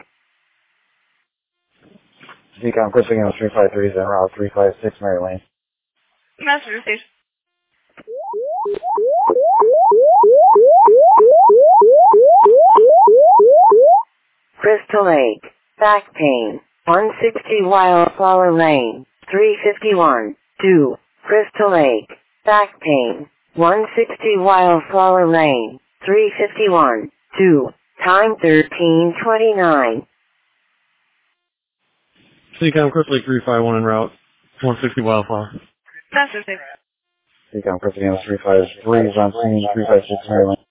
Speaker 9: C COM, Crystal Lake three five three is en route three five six Mary Lane.
Speaker 7: Master received.
Speaker 3: Crystal Lake, back pain, one sixty Wildflower Lane, three fifty-one, due, Crystal Lake, back pain, one sixty Wildflower Lane, three fifty-one, due, time thirteen twenty-nine.
Speaker 5: C COM, Crystal Lake three five one en route one sixty Wildflower.
Speaker 7: Master received.
Speaker 9: C COM, Crystal Lake three five three is on scene, three five six Mary Lane.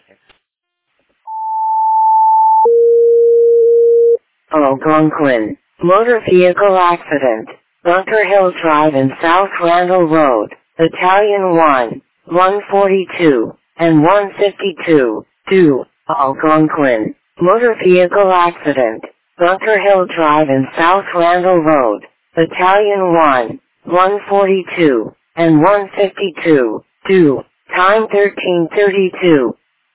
Speaker 3: Algonquin, motor vehicle accident, Bunker Hill Drive and South Randall Road, Battalion one, one forty-two, and one fifty-two, due, Algonquin, motor vehicle accident, Bunker Hill Drive and South Randall Road, Battalion one, one forty-two, and one fifty-two, due, time thirteen thirty-two.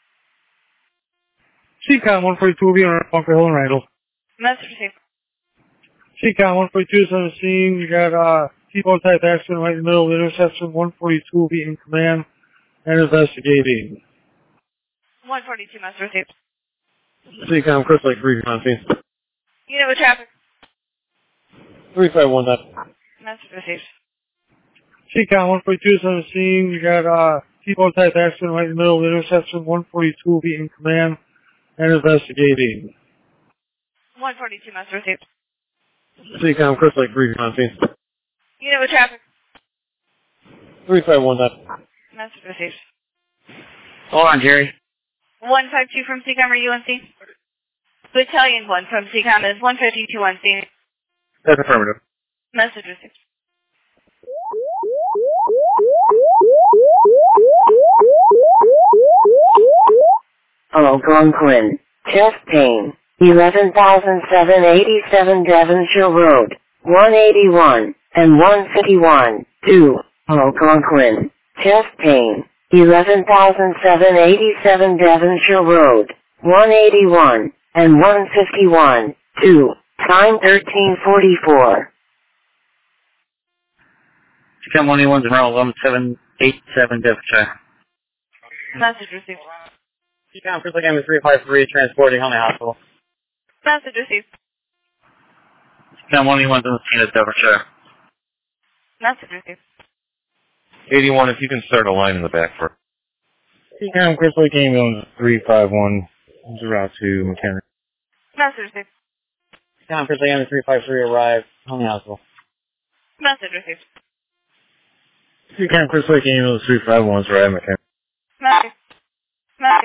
Speaker 5: C COM, one forty-two will be on Bunker Hill and Randall.
Speaker 7: Master received.
Speaker 5: C COM, one forty-two is on the scene. We got uh, T-bone type accident right in the middle of the intersection. one forty-two will be in command and investigating.
Speaker 7: one forty-two, Master received.
Speaker 5: C COM, Crystal Lake three on scene.
Speaker 7: Unit with traffic.
Speaker 5: three five one that.
Speaker 7: Master received.
Speaker 5: C COM, one forty-two is on the scene. We got uh, T-bone type accident right in the middle of the intersection. one forty-two will be in command and investigating.
Speaker 7: one forty-two, Master received.
Speaker 5: C COM, Crystal Lake three on scene.
Speaker 7: Unit with traffic.
Speaker 5: three five one that.
Speaker 7: Master received.
Speaker 1: Hold on, Jerry.
Speaker 7: one fifty-two from C COM, are you on scene? Battalion one from C COM is one fifty-two on scene.
Speaker 5: That's affirmative.
Speaker 7: Message received.
Speaker 3: Algonquin, chest pain, eleven thousand seven hundred eighty-seven Devonshire Road, one eighty-one, and one fifty-one, due, Algonquin, chest pain, eleven thousand seven hundred eighty-seven Devonshire Road, one eighty-one, and one fifty-one, due, time thirteen forty-four.
Speaker 1: C COM one eighty-one is en route one seven eight seven Devonshire.
Speaker 7: Message received.
Speaker 1: C COM, Crystal Lake three five three, transporting Helmet Hospital.
Speaker 7: Message received.
Speaker 1: C COM one eighty-one is on the scene at Devonshire.
Speaker 7: Message received.
Speaker 6: eighty-one, if you can start a line in the back for.
Speaker 9: Seacom, Crystal Lake Ambulance three five one, route to McHenry.
Speaker 7: Message received.
Speaker 1: Seacom, Crystal Lake Ambulance three five three, arrive, Home Hospital.
Speaker 7: Message received.
Speaker 9: Seacom, Crystal Lake Ambulance three five one, arrive, McHenry.
Speaker 7: Message. Message.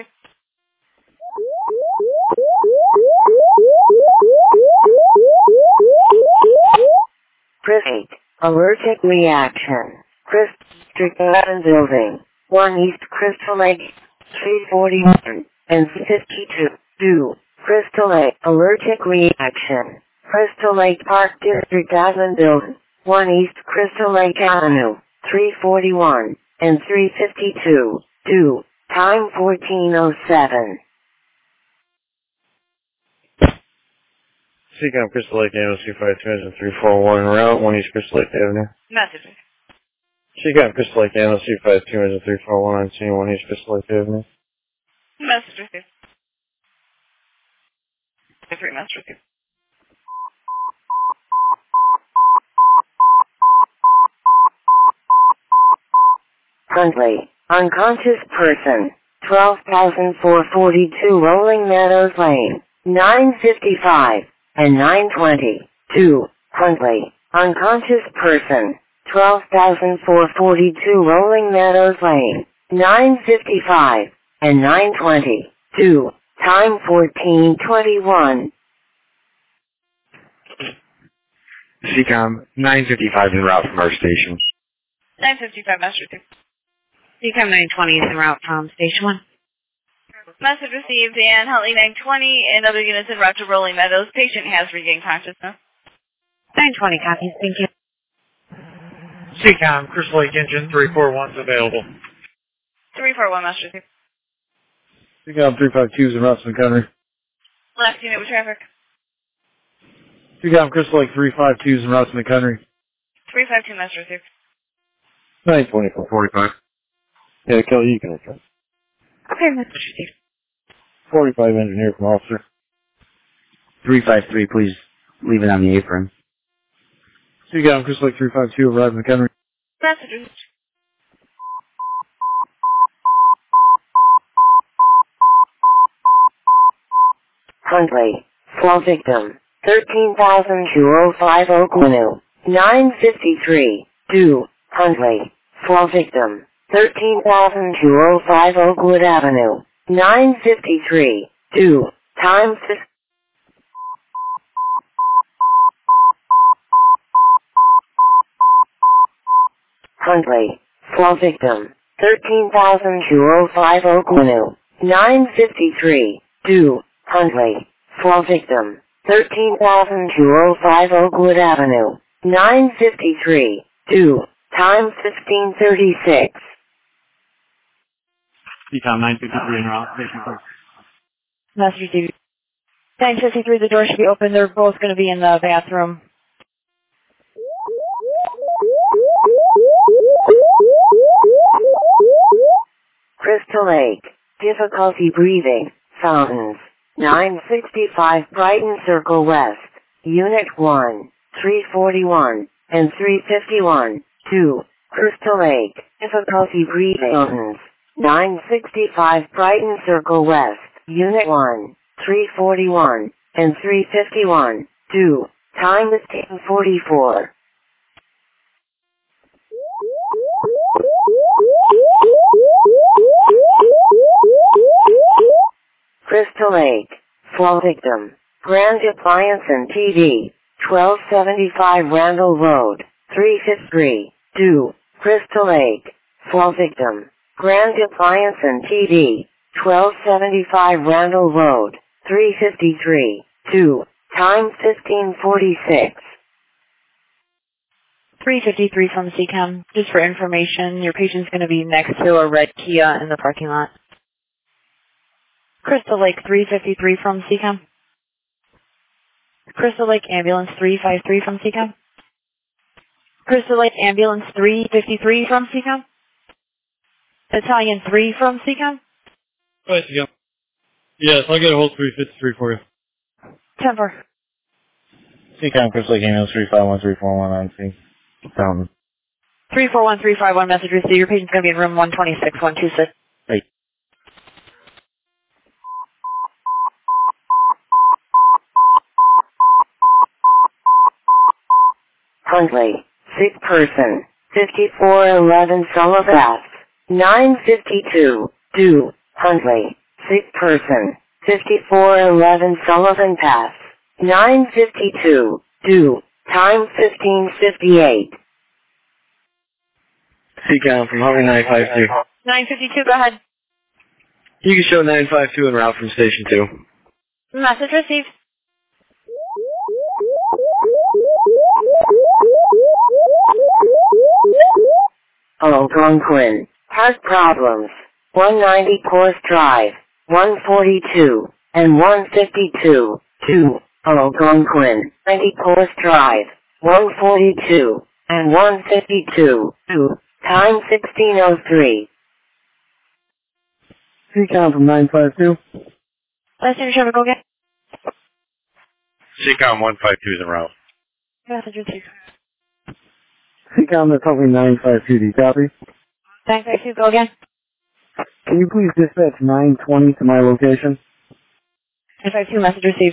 Speaker 3: Chris eight. Allergic reaction. Chris District eleven building. one East Crystal Lake. three forty-one and fifty-two. two. Crystal Lake. Allergic reaction. Crystal Lake Park District eleven building. one East Crystal Lake Avenue. three forty-one and three fifty-two. two. Time fourteen oh seven.
Speaker 9: Seacom, Crystal Lake Ambulance two five two three four one, route one East Crystal Lake Avenue.
Speaker 7: Message.
Speaker 9: Seacom, Crystal Lake Ambulance two five two three four one, on scene one East Crystal Lake Avenue.
Speaker 7: Message received. Three message received.
Speaker 3: Huntley. Unconscious person. twelve thousand four hundred forty-two Rolling Meadows Lane. nine fifty-five and nine twenty. two. Huntley. Unconscious person. twelve thousand four hundred forty-two Rolling Meadows Lane. nine fifty-five and nine twenty. two. Time fourteen twenty-one.
Speaker 1: Seacom, nine fifty-five en route from our station.
Speaker 7: nine fifty-five message received.
Speaker 2: Seacom nine twenty is en route from Station one.
Speaker 7: Message received, and Huntley nine twenty and other units en route to Rolling Meadows. Patient has regained consciousness.
Speaker 2: nine twenty copies, thank you.
Speaker 5: Seacom, Crystal Lake Engine three four one is available.
Speaker 7: three four one message received.
Speaker 9: Seacom three five two is en route to McHenry.
Speaker 7: Last unit with traffic.
Speaker 9: Seacom, Crystal Lake three five two is en route to McHenry.
Speaker 7: three five two message received.
Speaker 9: nine twenty-four forty-five. Yeah, Kelly, you can address.
Speaker 2: Okay, message received.
Speaker 9: forty-five engineer from officer.
Speaker 1: three five three, please leave it on the apron.
Speaker 9: Seacom, Crystal Lake three five two, arrive at McHenry.
Speaker 7: Message received.
Speaker 3: Huntley. Fall victim. thirteen thousand two hundred five Oak Avenue. nine fifty-three. two. Huntley. Fall victim. thirteen thousand two hundred five Oakwood Avenue. nine fifty-three. two. Time fifteen. Huntley. Fall victim. thirteen thousand two hundred five Oak Avenue. nine fifty-three. two. Huntley. Fall victim. thirteen thousand two hundred five Oakwood Avenue. nine fifty-three. two. Time fifteen thirty-six.
Speaker 5: Seacom nine fifty-three en route. Station close.
Speaker 2: Message received. nine fifty-three, the door should be open. They're both going to be in the bathroom.
Speaker 3: Crystal Lake. Difficulty breathing. Fountains. nine sixty-five Brighton Circle West. Unit one. three forty-one and three fifty-one. two. Crystal Lake. Difficulty breathing. Fountains. nine sixty-five Brighton Circle West. Unit one. three forty-one and three fifty-one. two. Time is ten forty-four. Crystal Lake. Fall victim. Grand Appliance and T V. twelve seventy-five Randall Road. three fifty-three. two. Crystal Lake. Fall victim. Grand Appliance and T V. twelve seventy-five Randall Road. three fifty-three. two. Time fifteen forty-six.
Speaker 2: three fifty-three from Seacom. Just for information, your patient's going to be next to a red Kia in the parking lot. Crystal Lake three fifty-three from Seacom. Crystal Lake Ambulance three five three from Seacom. Crystal Lake Ambulance three fifty-three from Seacom. Italian three from Seacom.
Speaker 5: Right, Seacom. Yes, I'll get a hold three fifty-three for you.
Speaker 2: Temper.
Speaker 9: Seacom, Crystal Lake Ambulance three five one three four one on scene. Fountain.
Speaker 2: three four one three five one, message received. Your patient's going to be in room one twenty-six, one two six.
Speaker 1: Hey.
Speaker 3: Huntley, sick person, fifty-four eleven Sullivan, nine fifty-two, due, Huntley, sick person, fifty-four eleven Sullivan Pass, nine fifty-two, due, time fifteen fifty-eight.
Speaker 8: C-Com from Huntley nine five two.
Speaker 2: nine fifty-two, go ahead.
Speaker 8: You can show nine five two en route from Station two.
Speaker 2: Message received.
Speaker 3: Algonquin, heart problems, one ninety Course Drive, one forty-two, and one fifty-two, two, Algonquin, ninety Course Drive, one forty-two, and one fifty-two, two, time sixteen oh three.
Speaker 5: C-Com from nine five two.
Speaker 2: Last name, Trevor, go again.
Speaker 6: C-Com one five two is en route.
Speaker 2: Message received.
Speaker 5: C-Com, that's Huntley nine five two. Do you copy?
Speaker 2: nine five two, go again.
Speaker 5: Can you please dispatch nine twenty to my location?
Speaker 2: nine five two, message received.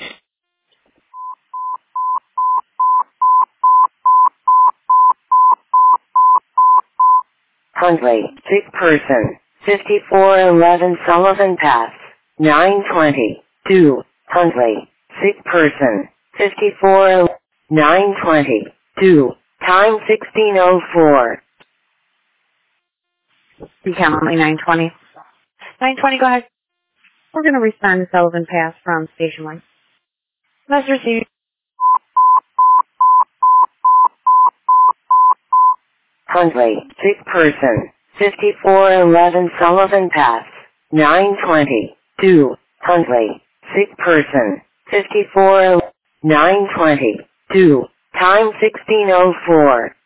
Speaker 3: Huntley, sick person, fifty-four eleven Sullivan Pass, nine twenty, two, Huntley, sick person, fifty-four, nine twenty, two, time sixteen oh four.
Speaker 2: C-Com, Huntley nine twenty. nine twenty, go ahead. We're going to respond to Sullivan Pass from Station one. Message received.
Speaker 3: Huntley, sick person, fifty-four eleven Sullivan Pass, nine twenty, two, Huntley, sick person, fifty-four, nine twenty, two, time sixteen oh four.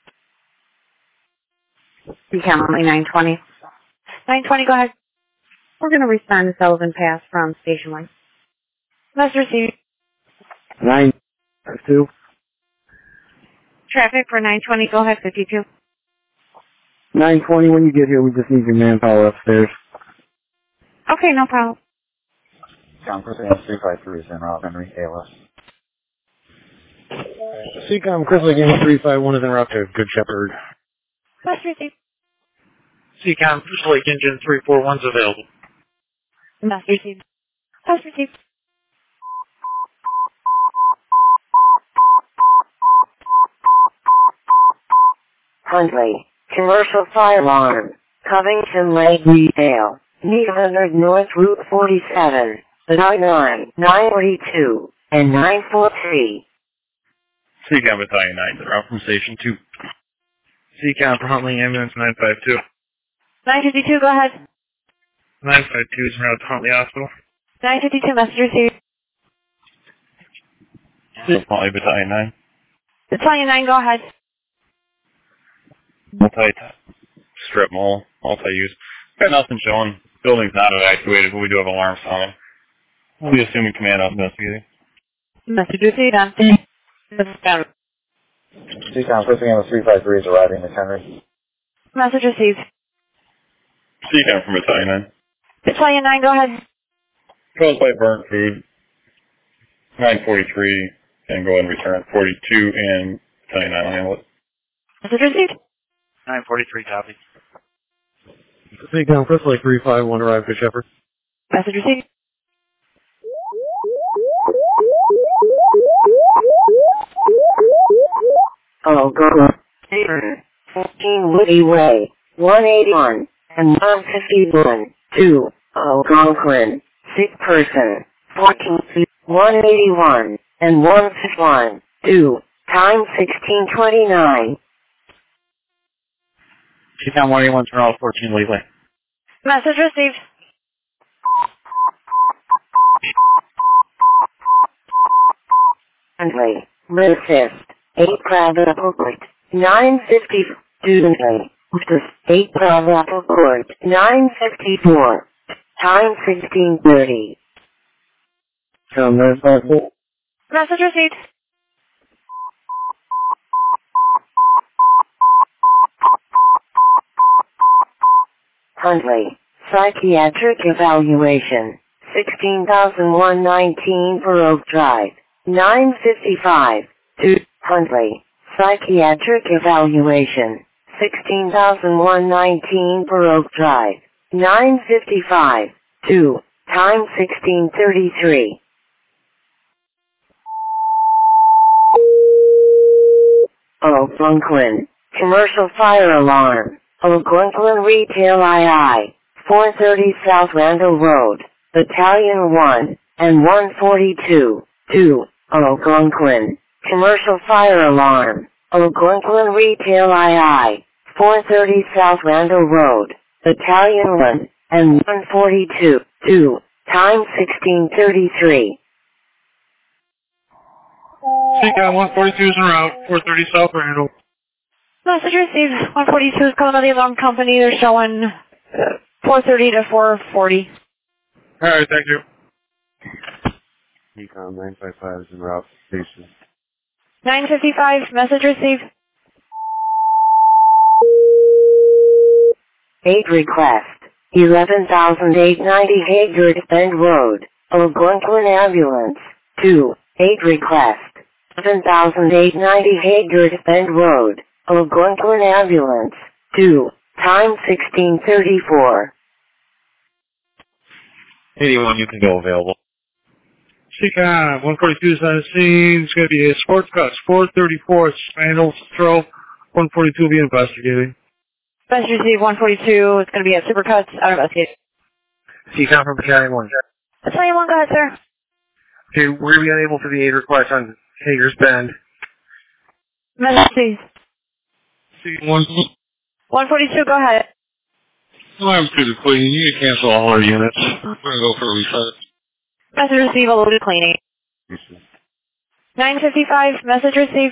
Speaker 2: C-Com, Huntley nine twenty. nine twenty, go ahead. We're going to respond to Sullivan Pass from Station one. Message received.
Speaker 5: nine two.
Speaker 2: Traffic for nine twenty, go ahead, fifty-two.
Speaker 5: nine twenty, when you get here, we just need your manpower upstairs.
Speaker 2: Okay, no problem.
Speaker 9: C-Com, Chris again, three five three is en route, Henry A L S.
Speaker 5: C-Com, Chris again, three five one is en route to Good Shepherd.
Speaker 2: Message received.
Speaker 8: C-Com, First Lake Engine three four one is available.
Speaker 2: Message received. Message received.
Speaker 3: Huntley, commercial fire alarm, Covington Lake Retail, eight hundred North Route forty-seven, nine nine, nine forty-two, and nine forty-three.
Speaker 8: C-Com Battalion nine, en route from Station two. C-Com for Huntley Ambulance nine five two.
Speaker 2: nine fifty-two, go ahead.
Speaker 8: nine five two is en route to Huntley Hospital.
Speaker 2: nine fifty-two, message received.
Speaker 8: Huntley Battalion nine.
Speaker 2: Battalion nine, go ahead.
Speaker 8: Multi strip mall, multi-use. Got nothing showing. Building's not evacuated, but we do have alarms on it. We'll be assuming command of investigating.
Speaker 2: Message received on.
Speaker 9: C-Com, Chris again, three five three is arriving at Henry.
Speaker 2: Message received.
Speaker 8: C-Com from Battalion nine.
Speaker 2: Battalion nine, go ahead.
Speaker 8: Cross by burnt food. nine forty-three, and go ahead and return. forty-two and Battalion nine will handle it.
Speaker 2: Message received.
Speaker 8: nine forty-three, copy.
Speaker 5: C-Com, Chris Lake three five one, arrive, Good Shepherd.
Speaker 2: Message received.
Speaker 3: Algonquin, fourteen Woody Way, one eighty-one, and one fifty-one, two, Algonquin, sick person, fourteen feet, one eighty-one, and one fifty-one, two, time sixteen twenty-nine.
Speaker 8: C-Com one eighty-one, turn off fourteen Leeway.
Speaker 2: Message received.
Speaker 3: Huntley, Resist, eight Bravo Court, nine fifty, Studently, eight Bravo Court, nine fifty-four, time sixteen thirty.
Speaker 5: C-Com, nine five four.
Speaker 2: Message received.
Speaker 3: Huntley. Psychiatric evaluation. sixteen thousand one hundred nineteen for Oak Drive. nine fifty-five. two. Huntley. Psychiatric evaluation. sixteen thousand one hundred nineteen for Oak Drive. nine fifty-five. two. Time sixteen thirty-three. Oakland. Commercial fire alarm. Oakland Retail I I. four thirty South Randall Road. Battalion one and one forty-two. two. Oakland. Commercial fire alarm. Oakland Retail I I. four thirty South Randall Road. Battalion one and one forty-two. two. Time sixteen thirty-three.
Speaker 5: Seacom one forty-two is en route. four thirty South Randall.
Speaker 2: Message received. one forty-two is calling on the alarm company. They're showing four thirty to four forty.
Speaker 5: Alright, thank you.
Speaker 9: Seacom nine five five is en route to station.
Speaker 2: nine fifty-five. Message received.
Speaker 3: eight request. eleven thousand eight hundred ninety Haggard Bend Road. Oakland Ambulance. two. eight request. eleven thousand eight hundred ninety Haggard Bend Road. Oakland Ambulance. two. Time sixteen thirty-four.
Speaker 4: eighty-one, you can go available.
Speaker 5: Seacom one forty-two is on the scene. It's going to be a sports cuts. four thirty-four Randall Stroke. one forty-two will be investigating.
Speaker 2: Message received. one forty-two. It's going to be at Supercuts. Out of investigation.
Speaker 8: Seacom from Battalion one.
Speaker 2: Battalion one, go ahead, sir.
Speaker 8: Okay, we're going to be unable for the aid request on Hager's Bend.
Speaker 2: Message received.
Speaker 10: One,
Speaker 2: one forty-two, go ahead.
Speaker 10: I'm through the clean. You can cancel all our units. We're going to go for a reset.
Speaker 2: Message received. A loaded cleaning. nine fifty-five. Message received.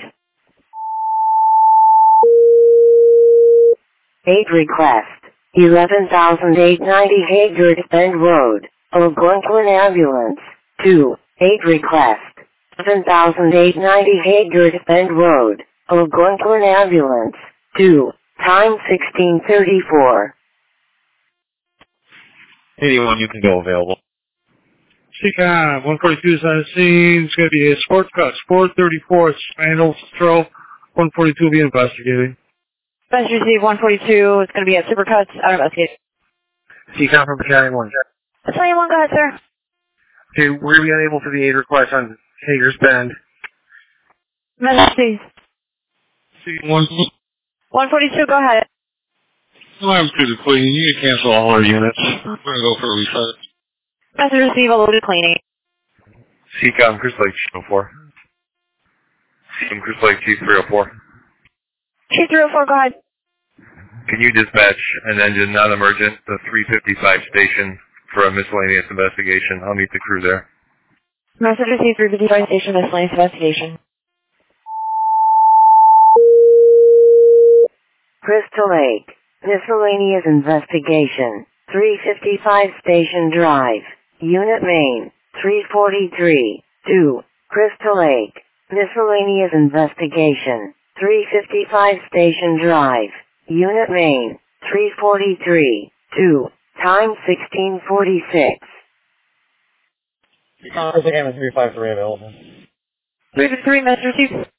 Speaker 3: eight request. eleven thousand eight hundred ninety Haggard Bend Road. Oakland Ambulance. two. eight request. eleven thousand eight hundred ninety Haggard Bend Road. Oakland Ambulance. two. Time sixteen thirty-four.
Speaker 4: eighty-one, you can go available.
Speaker 5: Seacom one forty-two is on the scene. It's going to be a sports cuts. four thirty-four Randall Stroke. one forty-two will be investigating.
Speaker 2: Message received. one forty-two. It's going to be at Supercuts. Out of investigation.
Speaker 8: Seacom from Battalion one.
Speaker 2: Battalion one, go ahead, sir.
Speaker 8: Okay, we're going to be unable for the aid request on Hager's Bend.
Speaker 2: Message received.
Speaker 10: One,
Speaker 2: one forty-two, go ahead.
Speaker 10: I'm through the clean. You can cancel all our units. We're going to go for a reset.
Speaker 2: Message received. A loaded cleaning.
Speaker 6: Seacom, Chris Lake, oh four. Seacom, Chris Lake, Chief three oh four.
Speaker 2: Chief three oh four, go ahead.
Speaker 6: Can you dispatch an engine non-emergent to three fifty-five station for a miscellaneous investigation? I'll meet the crew there.
Speaker 2: Message received. three fifty-five station miscellaneous investigation.
Speaker 3: Crystal Lake. Miscellaneous investigation. three fifty-five Station Drive. Unit Main. three forty-three. two. Crystal Lake. Miscellaneous investigation. three fifty-five Station Drive. Unit Main. three forty-three. two. Time sixteen forty-six.
Speaker 9: Uh, Chris again, three five three available.
Speaker 2: three fifty-three, message received.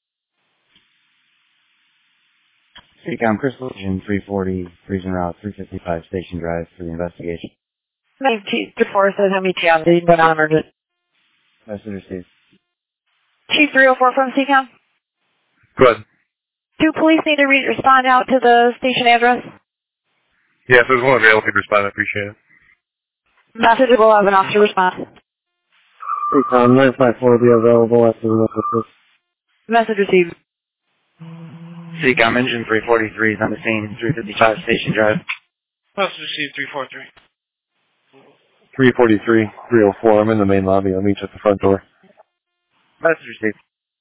Speaker 1: Seacom Crystal Engine three forty, Region Route three fifty-five Station Drive for the investigation.
Speaker 2: Name Chief three four says how many on the but non-emergent.
Speaker 1: Message received.
Speaker 2: Chief three oh four from Seacom.
Speaker 6: Good.
Speaker 2: Do police need to re- respond out to the station address?
Speaker 6: Yeah, if there's one available, could respond. I appreciate it.
Speaker 2: Message will have an officer respond.
Speaker 9: Seacom nine five four will be available after the look at this.
Speaker 2: Message received.
Speaker 1: Seacom Engine three forty-three is on the scene, three fifty-five Station Drive.
Speaker 10: Message received three forty-three.
Speaker 9: three forty-three, three oh four. I'm in the main lobby. I'll meet you at the front door.
Speaker 1: Message received.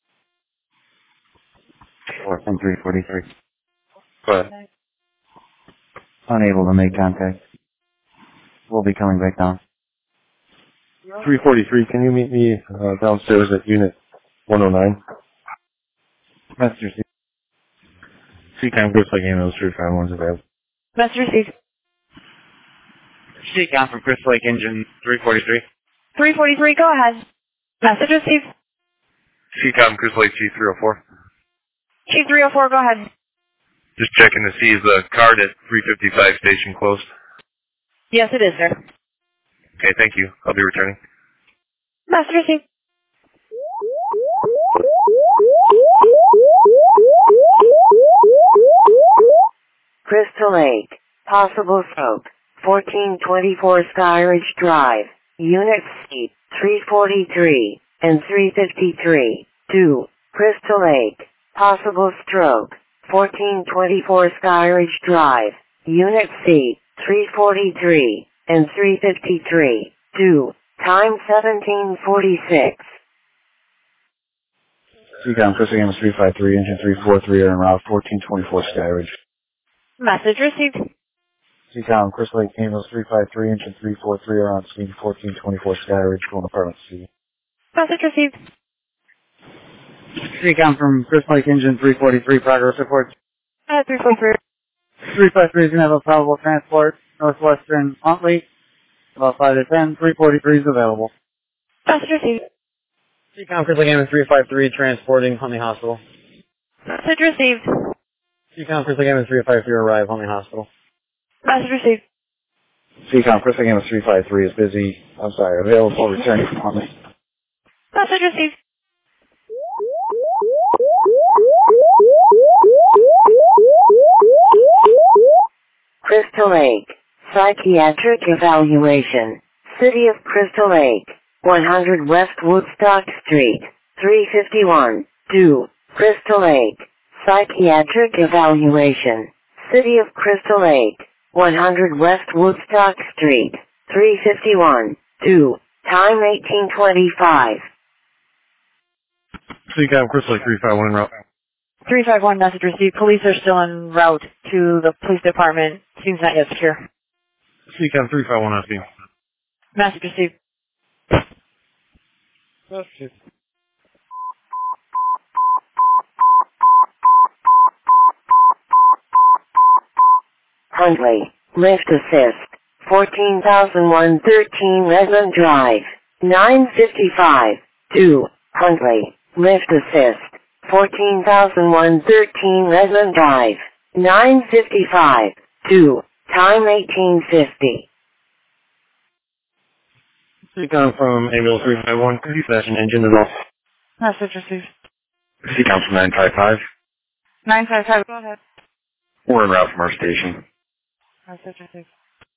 Speaker 1: Four from three forty-three.
Speaker 6: Go ahead.
Speaker 1: Unable to make contact. We'll be coming back down.
Speaker 9: three forty-three, can you meet me uh, downstairs at Unit one oh nine?
Speaker 1: Message received.
Speaker 9: Seacom Chris Lake Ambulance three five one's available.
Speaker 2: Message received.
Speaker 1: Seacom from Crystal Lake Engine three forty-three.
Speaker 2: three forty-three, go ahead. Message received.
Speaker 6: Seacom Crystal Lake G three oh four.
Speaker 2: G three oh four, go ahead.
Speaker 6: Just checking to see is the card at three fifty-five station closed.
Speaker 2: Yes, it is, sir.
Speaker 6: Okay, thank you. I'll be returning.
Speaker 2: Message received.
Speaker 3: Crystal Lake, possible stroke, fourteen twenty-four Skyridge Drive, Unit C, three forty-three, and three fifty-three, two, Crystal Lake, possible stroke, fourteen twenty-four Skyridge Drive, Unit C, three forty-three, and three fifty-three, two, time seventeen forty-six.
Speaker 9: Seacom Crystal Lake three five three, engine three forty-three, are en route fourteen twenty-four Skyridge.
Speaker 2: Message received.
Speaker 9: Seacom Crystal Lake Ambulance three five three, engine three forty-three, are on scene fourteen twenty-four Skyridge, going apartment C.
Speaker 2: Message received.
Speaker 1: Seacom from Crystal Lake Engine three forty-three, progress reports.
Speaker 2: Uh, three forty-three.
Speaker 1: three five three is going to have a probable transport, Northwestern Huntley, about five to ten. three forty-three is available.
Speaker 2: Message received.
Speaker 5: Seacom Crystal Lake Ambulance three five three, transporting Huntley Hospital.
Speaker 2: Message received.
Speaker 5: Seacom Crystal Lake Ambulance three five three, arrive Huntley Hospital.
Speaker 2: Message received.
Speaker 9: Seacom Crystal Lake Ambulance three five three is busy, I'm sorry, available, returning from Huntley.
Speaker 2: Message received.
Speaker 3: Crystal Lake, psychiatric evaluation, City of Crystal Lake, one hundred West Woodstock Street, three fifty-one, two, Crystal Lake, psychiatric evaluation, City of Crystal Lake, one hundred West Woodstock Street, three fifty-one, two, time eighteen twenty-five.
Speaker 6: Seacom Crystal Lake three five one en route.
Speaker 2: three five one, message received. Police are still en route to the police department. Seems not yet secure.
Speaker 6: Seacom three five one S B.
Speaker 2: Message received.
Speaker 3: Huntley, lift assist, fourteen thousand one hundred thirteen Redland Drive, nine fifty-five, two, Huntley, lift assist, fourteen thousand one hundred thirteen Redland Drive, nine fifty-five, two, time eighteen fifty.
Speaker 6: Seacom from Ambulance three five one, could you flash an engine is off?
Speaker 2: Message received.
Speaker 6: Seacom from nine five five.
Speaker 2: nine five five, go ahead.
Speaker 6: We're en route from our station.
Speaker 2: Message received.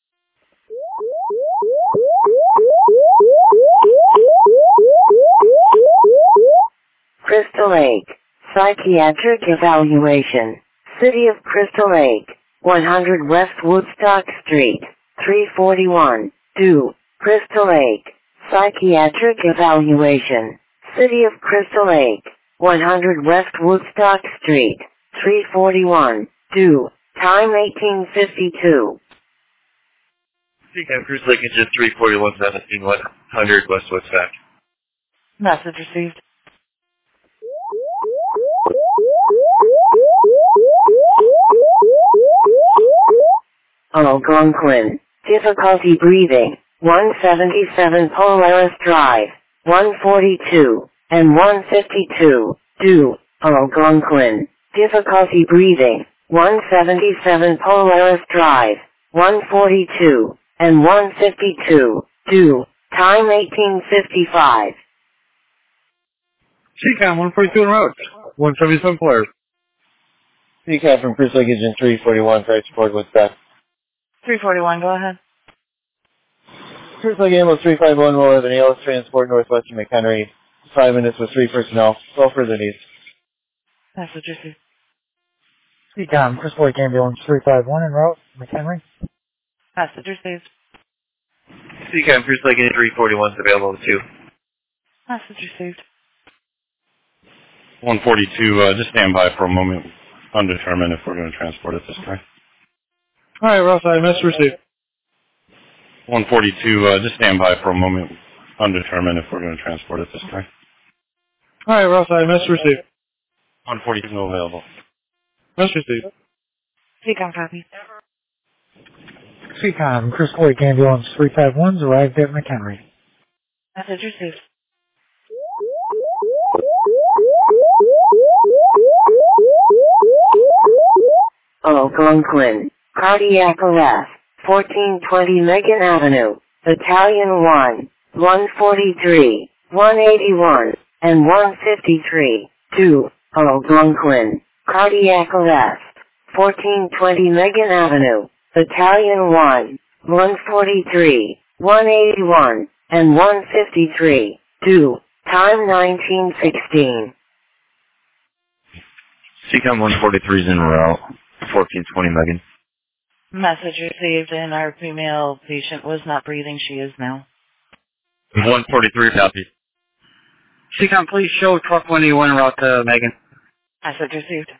Speaker 3: Crystal Lake, psychiatric evaluation, City of Crystal Lake, one hundred West Woodstock Street, three forty-one, two, Crystal Lake, psychiatric evaluation, City of Crystal Lake, one hundred West Woodstock Street, three forty-one, two, time eighteen fifty-two.
Speaker 6: Seacom Crystal Lake Engine three forty-one seventeen one hundred West Woodstock.
Speaker 2: Message received.
Speaker 3: Algonquin, difficulty breathing, one seventy-seven Polaris Drive, one forty-two, and one fifty-two, two, Algonquin, difficulty breathing, one seventy-seven Polaris Drive, one forty-two, and one fifty-two, two, time eighteen fifty-five.
Speaker 6: Seacom one forty-two en route. one seventy-seven Polaris.
Speaker 9: Seacom from Crystal Lake Engine three forty-one, try support Woodstock.
Speaker 2: three forty-one, go ahead.
Speaker 9: Crystal Lake Ambulance three five one will have an A L S transport Northwestern McHenry. Five minutes with three personnel. All further needs.
Speaker 2: Message received.
Speaker 1: Seacom Crystal Lake Ambulance three five one en route, McHenry.
Speaker 2: Message received.
Speaker 6: Seacom Crystal Lake Engine three forty-one is available to two.
Speaker 2: Message received.
Speaker 6: one forty-two, uh, just stand by for a moment. Undetermined if we're going to transport it this time.
Speaker 5: Alright, Ross, I message received.
Speaker 6: one forty-two, uh, just stand by for a moment. Undetermined if we're going to transport it this time.
Speaker 5: Alright, Ross, I message received.
Speaker 6: one forty-two, no available.
Speaker 5: Message received.
Speaker 2: Seacom copy.
Speaker 11: Seacom, Crystal Lake Ambulance three five one's arrived at McHenry.
Speaker 2: Message received.
Speaker 3: Algonquin, cardiac arrest, fourteen twenty Megan Avenue, Battalion one, one forty-three, one eighty-one, and one fifty-three, two, Algonquin, cardiac arrest, fourteen twenty Megan Avenue, Battalion one, one forty-three, one eighty-one, and one fifty-three, two, time nineteen sixteen.
Speaker 12: Seacom one forty-three is en route, fourteen twenty Megan.
Speaker 2: Message received, and our female patient was not breathing. She is now.
Speaker 12: one forty-three copy.
Speaker 8: Seacom, please show truck one eighty-one route to Megan.
Speaker 2: Message received.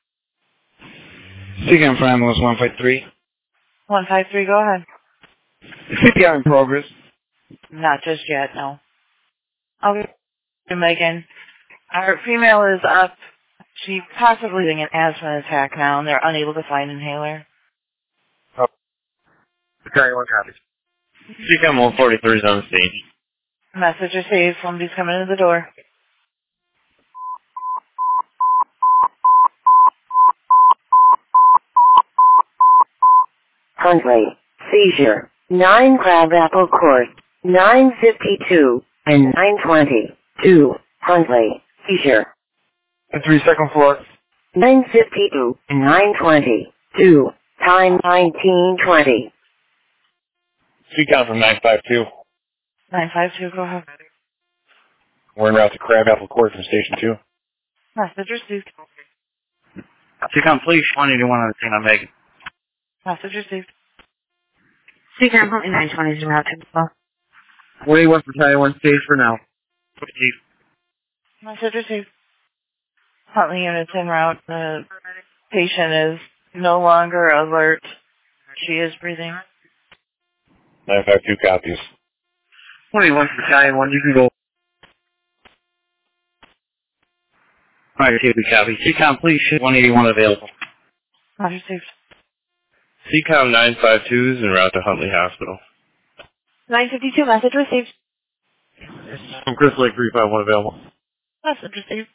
Speaker 13: Seacom for ambulance one five three.
Speaker 2: one five three, go ahead.
Speaker 13: C P R in progress.
Speaker 2: Not just yet, no. Okay, Megan. Our female is up. She's possibly having an asthma attack now, and they're unable to find inhaler.
Speaker 12: Oh. Carry one copy. Seacom one forty-three is on the scene.
Speaker 2: Message received. Somebody's coming in the door.
Speaker 3: Huntley, seizure, nine Crabapple Court, nine fifty-two, and nine twenty, two, Huntley, seizure.
Speaker 13: And three second floor.
Speaker 3: nine fifty-two and nine twenty, two, time nineteen twenty.
Speaker 6: Seacom from nine five two.
Speaker 2: nine five two, go ahead.
Speaker 6: We're en route to Crabapple Court from Station two.
Speaker 2: Message received.
Speaker 8: Seacom, please one eighty-one on the scene on Megan.
Speaker 2: Message received.
Speaker 14: Seacom, Huntley nine twenty is en route to the call.
Speaker 8: one eighty-one for Charlie one stage for now. Chief.
Speaker 2: Message received. Huntley units en route. The patient is no longer alert. She is breathing.
Speaker 6: nine five two copies.
Speaker 8: one eighty-one for Charlie one, you can go. Alright, T V copy. Seacom, please show one eighty-one available.
Speaker 2: Message received.
Speaker 6: Seacom nine five two is en route to Huntley Hospital.
Speaker 2: nine fifty-two, message received.
Speaker 6: From Crystal Lake three five one available.
Speaker 2: Message received.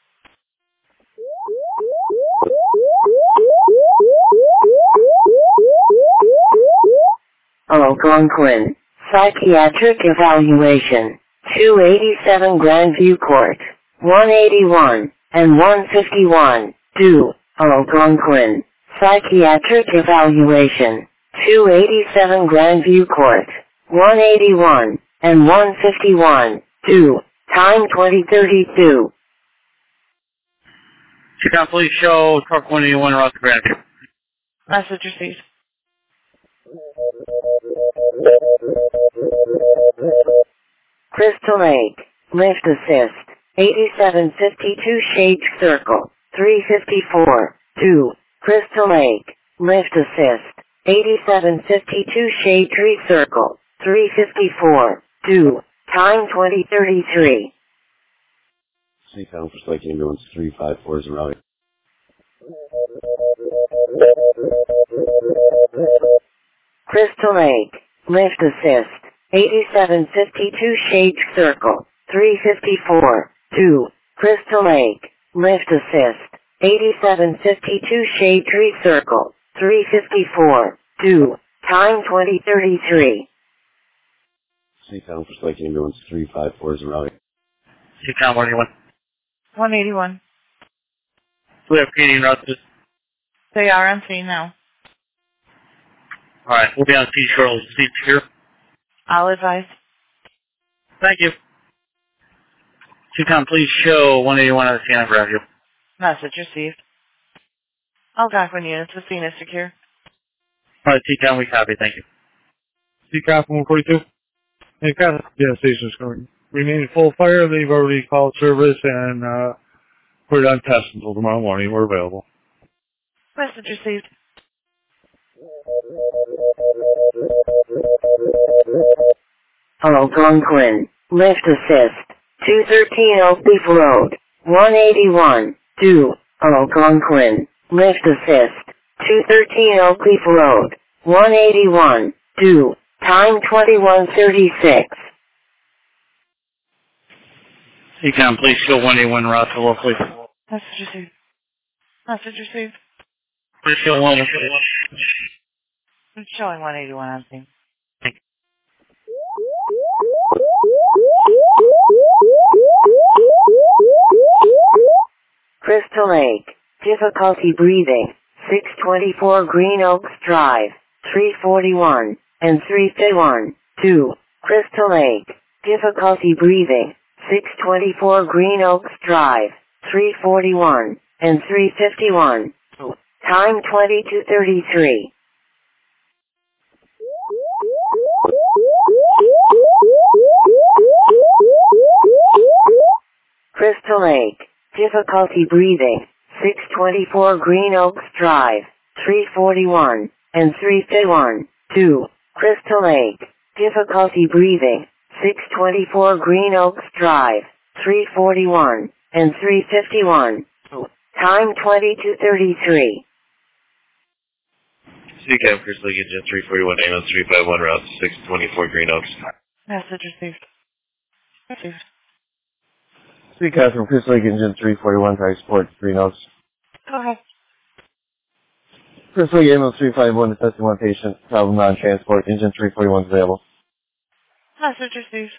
Speaker 3: Algonquin, psychiatric evaluation, two eighty-seven Grandview Court, one eighty-one, and one fifty-one, two, Algonquin, psychiatric evaluation, two eighty-seven Grandview Court, one eighty-one, and one fifty-one, two, time twenty thirty-two.
Speaker 8: Seacom, please show truck one eighty-one route to Grandview.
Speaker 2: Message received.
Speaker 3: Crystal Lake, lift assist, eighty-seven fifty-two Shade Circle, three fifty-four, two, Crystal Lake, lift assist, eighty-seven fifty-two Shade Tree Circle, three fifty-four, two, time twenty thirty-three.
Speaker 15: Seacom for Lake Ambulance three five four is en route.
Speaker 3: Crystal Lake, lift assist, eighty-seven fifty-two Shade Circle, three fifty-four, two, Crystal Lake, lift assist, eighty-seven fifty-two Shade Tree Circle, three fifty-four, two, time twenty thirty-three.
Speaker 15: Seacom for Lake Ambulance three five four is en route.
Speaker 8: Seacom one eighty-one.
Speaker 2: one eighty-one.
Speaker 8: Do we have Canadian routes?
Speaker 2: They are on scene now.
Speaker 8: Alright, we'll be on scene shortly. Steve here.
Speaker 2: I'll advise.
Speaker 8: Thank you. Seacom, please show one eighty-one on the scene on Grandview.
Speaker 2: Message received. Algonquin units, the scene is secure.
Speaker 8: Alright, Seacom, we copy. Thank you.
Speaker 5: Seacom one forty-two. They've got the station's going. Remain in full fire. They've already called service and uh, put it on test until tomorrow morning. We're available.
Speaker 2: Message received.
Speaker 3: Algonquin, lift assist, two thirteen Oak Leaf Road, one eighty-one, two, Algonquin, lift assist, two thirteen Oak Leaf Road, one eighty-one, two. Time twenty-one thirty-six.
Speaker 8: Econ, please show one eighty-one route to locally.
Speaker 2: Message received. Message received.
Speaker 8: Please show one.
Speaker 2: I'm showing one eighty-one on scene.
Speaker 3: Crystal Lake. Difficulty breathing. six twenty-four Green Oaks Drive. three forty-one and three fifty-one. two. Crystal Lake. Difficulty breathing. six twenty-four Green Oaks Drive. three forty-one and three fifty-one. Time twenty-two thirty-three. Crystal Lake. Difficulty breathing. six twenty-four Green Oaks Drive. three forty-one and three fifty-one. two. Crystal Lake. Difficulty breathing. six twenty-four Green Oaks Drive. three forty-one and three fifty-one. Time twenty-two thirty-three.
Speaker 4: Seacam, Chris Lake, Engine three forty-one, ambulance three five one, route six twenty-four Green Oaks.
Speaker 2: Message received. Received.
Speaker 9: Seacam from Chris Lake, Engine three forty-one, High Sport, Green Oaks.
Speaker 2: Go ahead.
Speaker 9: Chris Lake, ambulance three five one, testing one patient, problem non-transport, Engine three forty-one is available.
Speaker 2: Message received.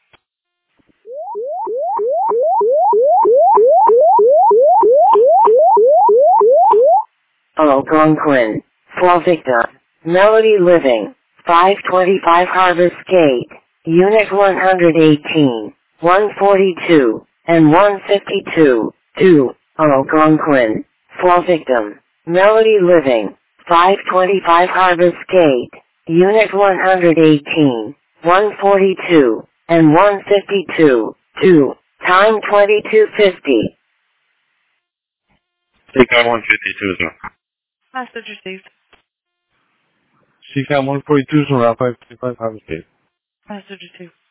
Speaker 3: Algonquin. Florida. Melody Living. five twenty-five Harvest Gate. Unit one eighteen, one forty-two, and one fifty-two. two. Algonquin. Florida. Melody Living. five twenty-five Harvest Gate. Unit one eighteen, one forty-two, and one fifty-two. two. Time twenty-two fifty.
Speaker 6: Seacom one fifty-two is on.
Speaker 2: Message received.
Speaker 5: Seacom one forty-two is on Route five twenty-five Harvest Gate.
Speaker 2: Message received.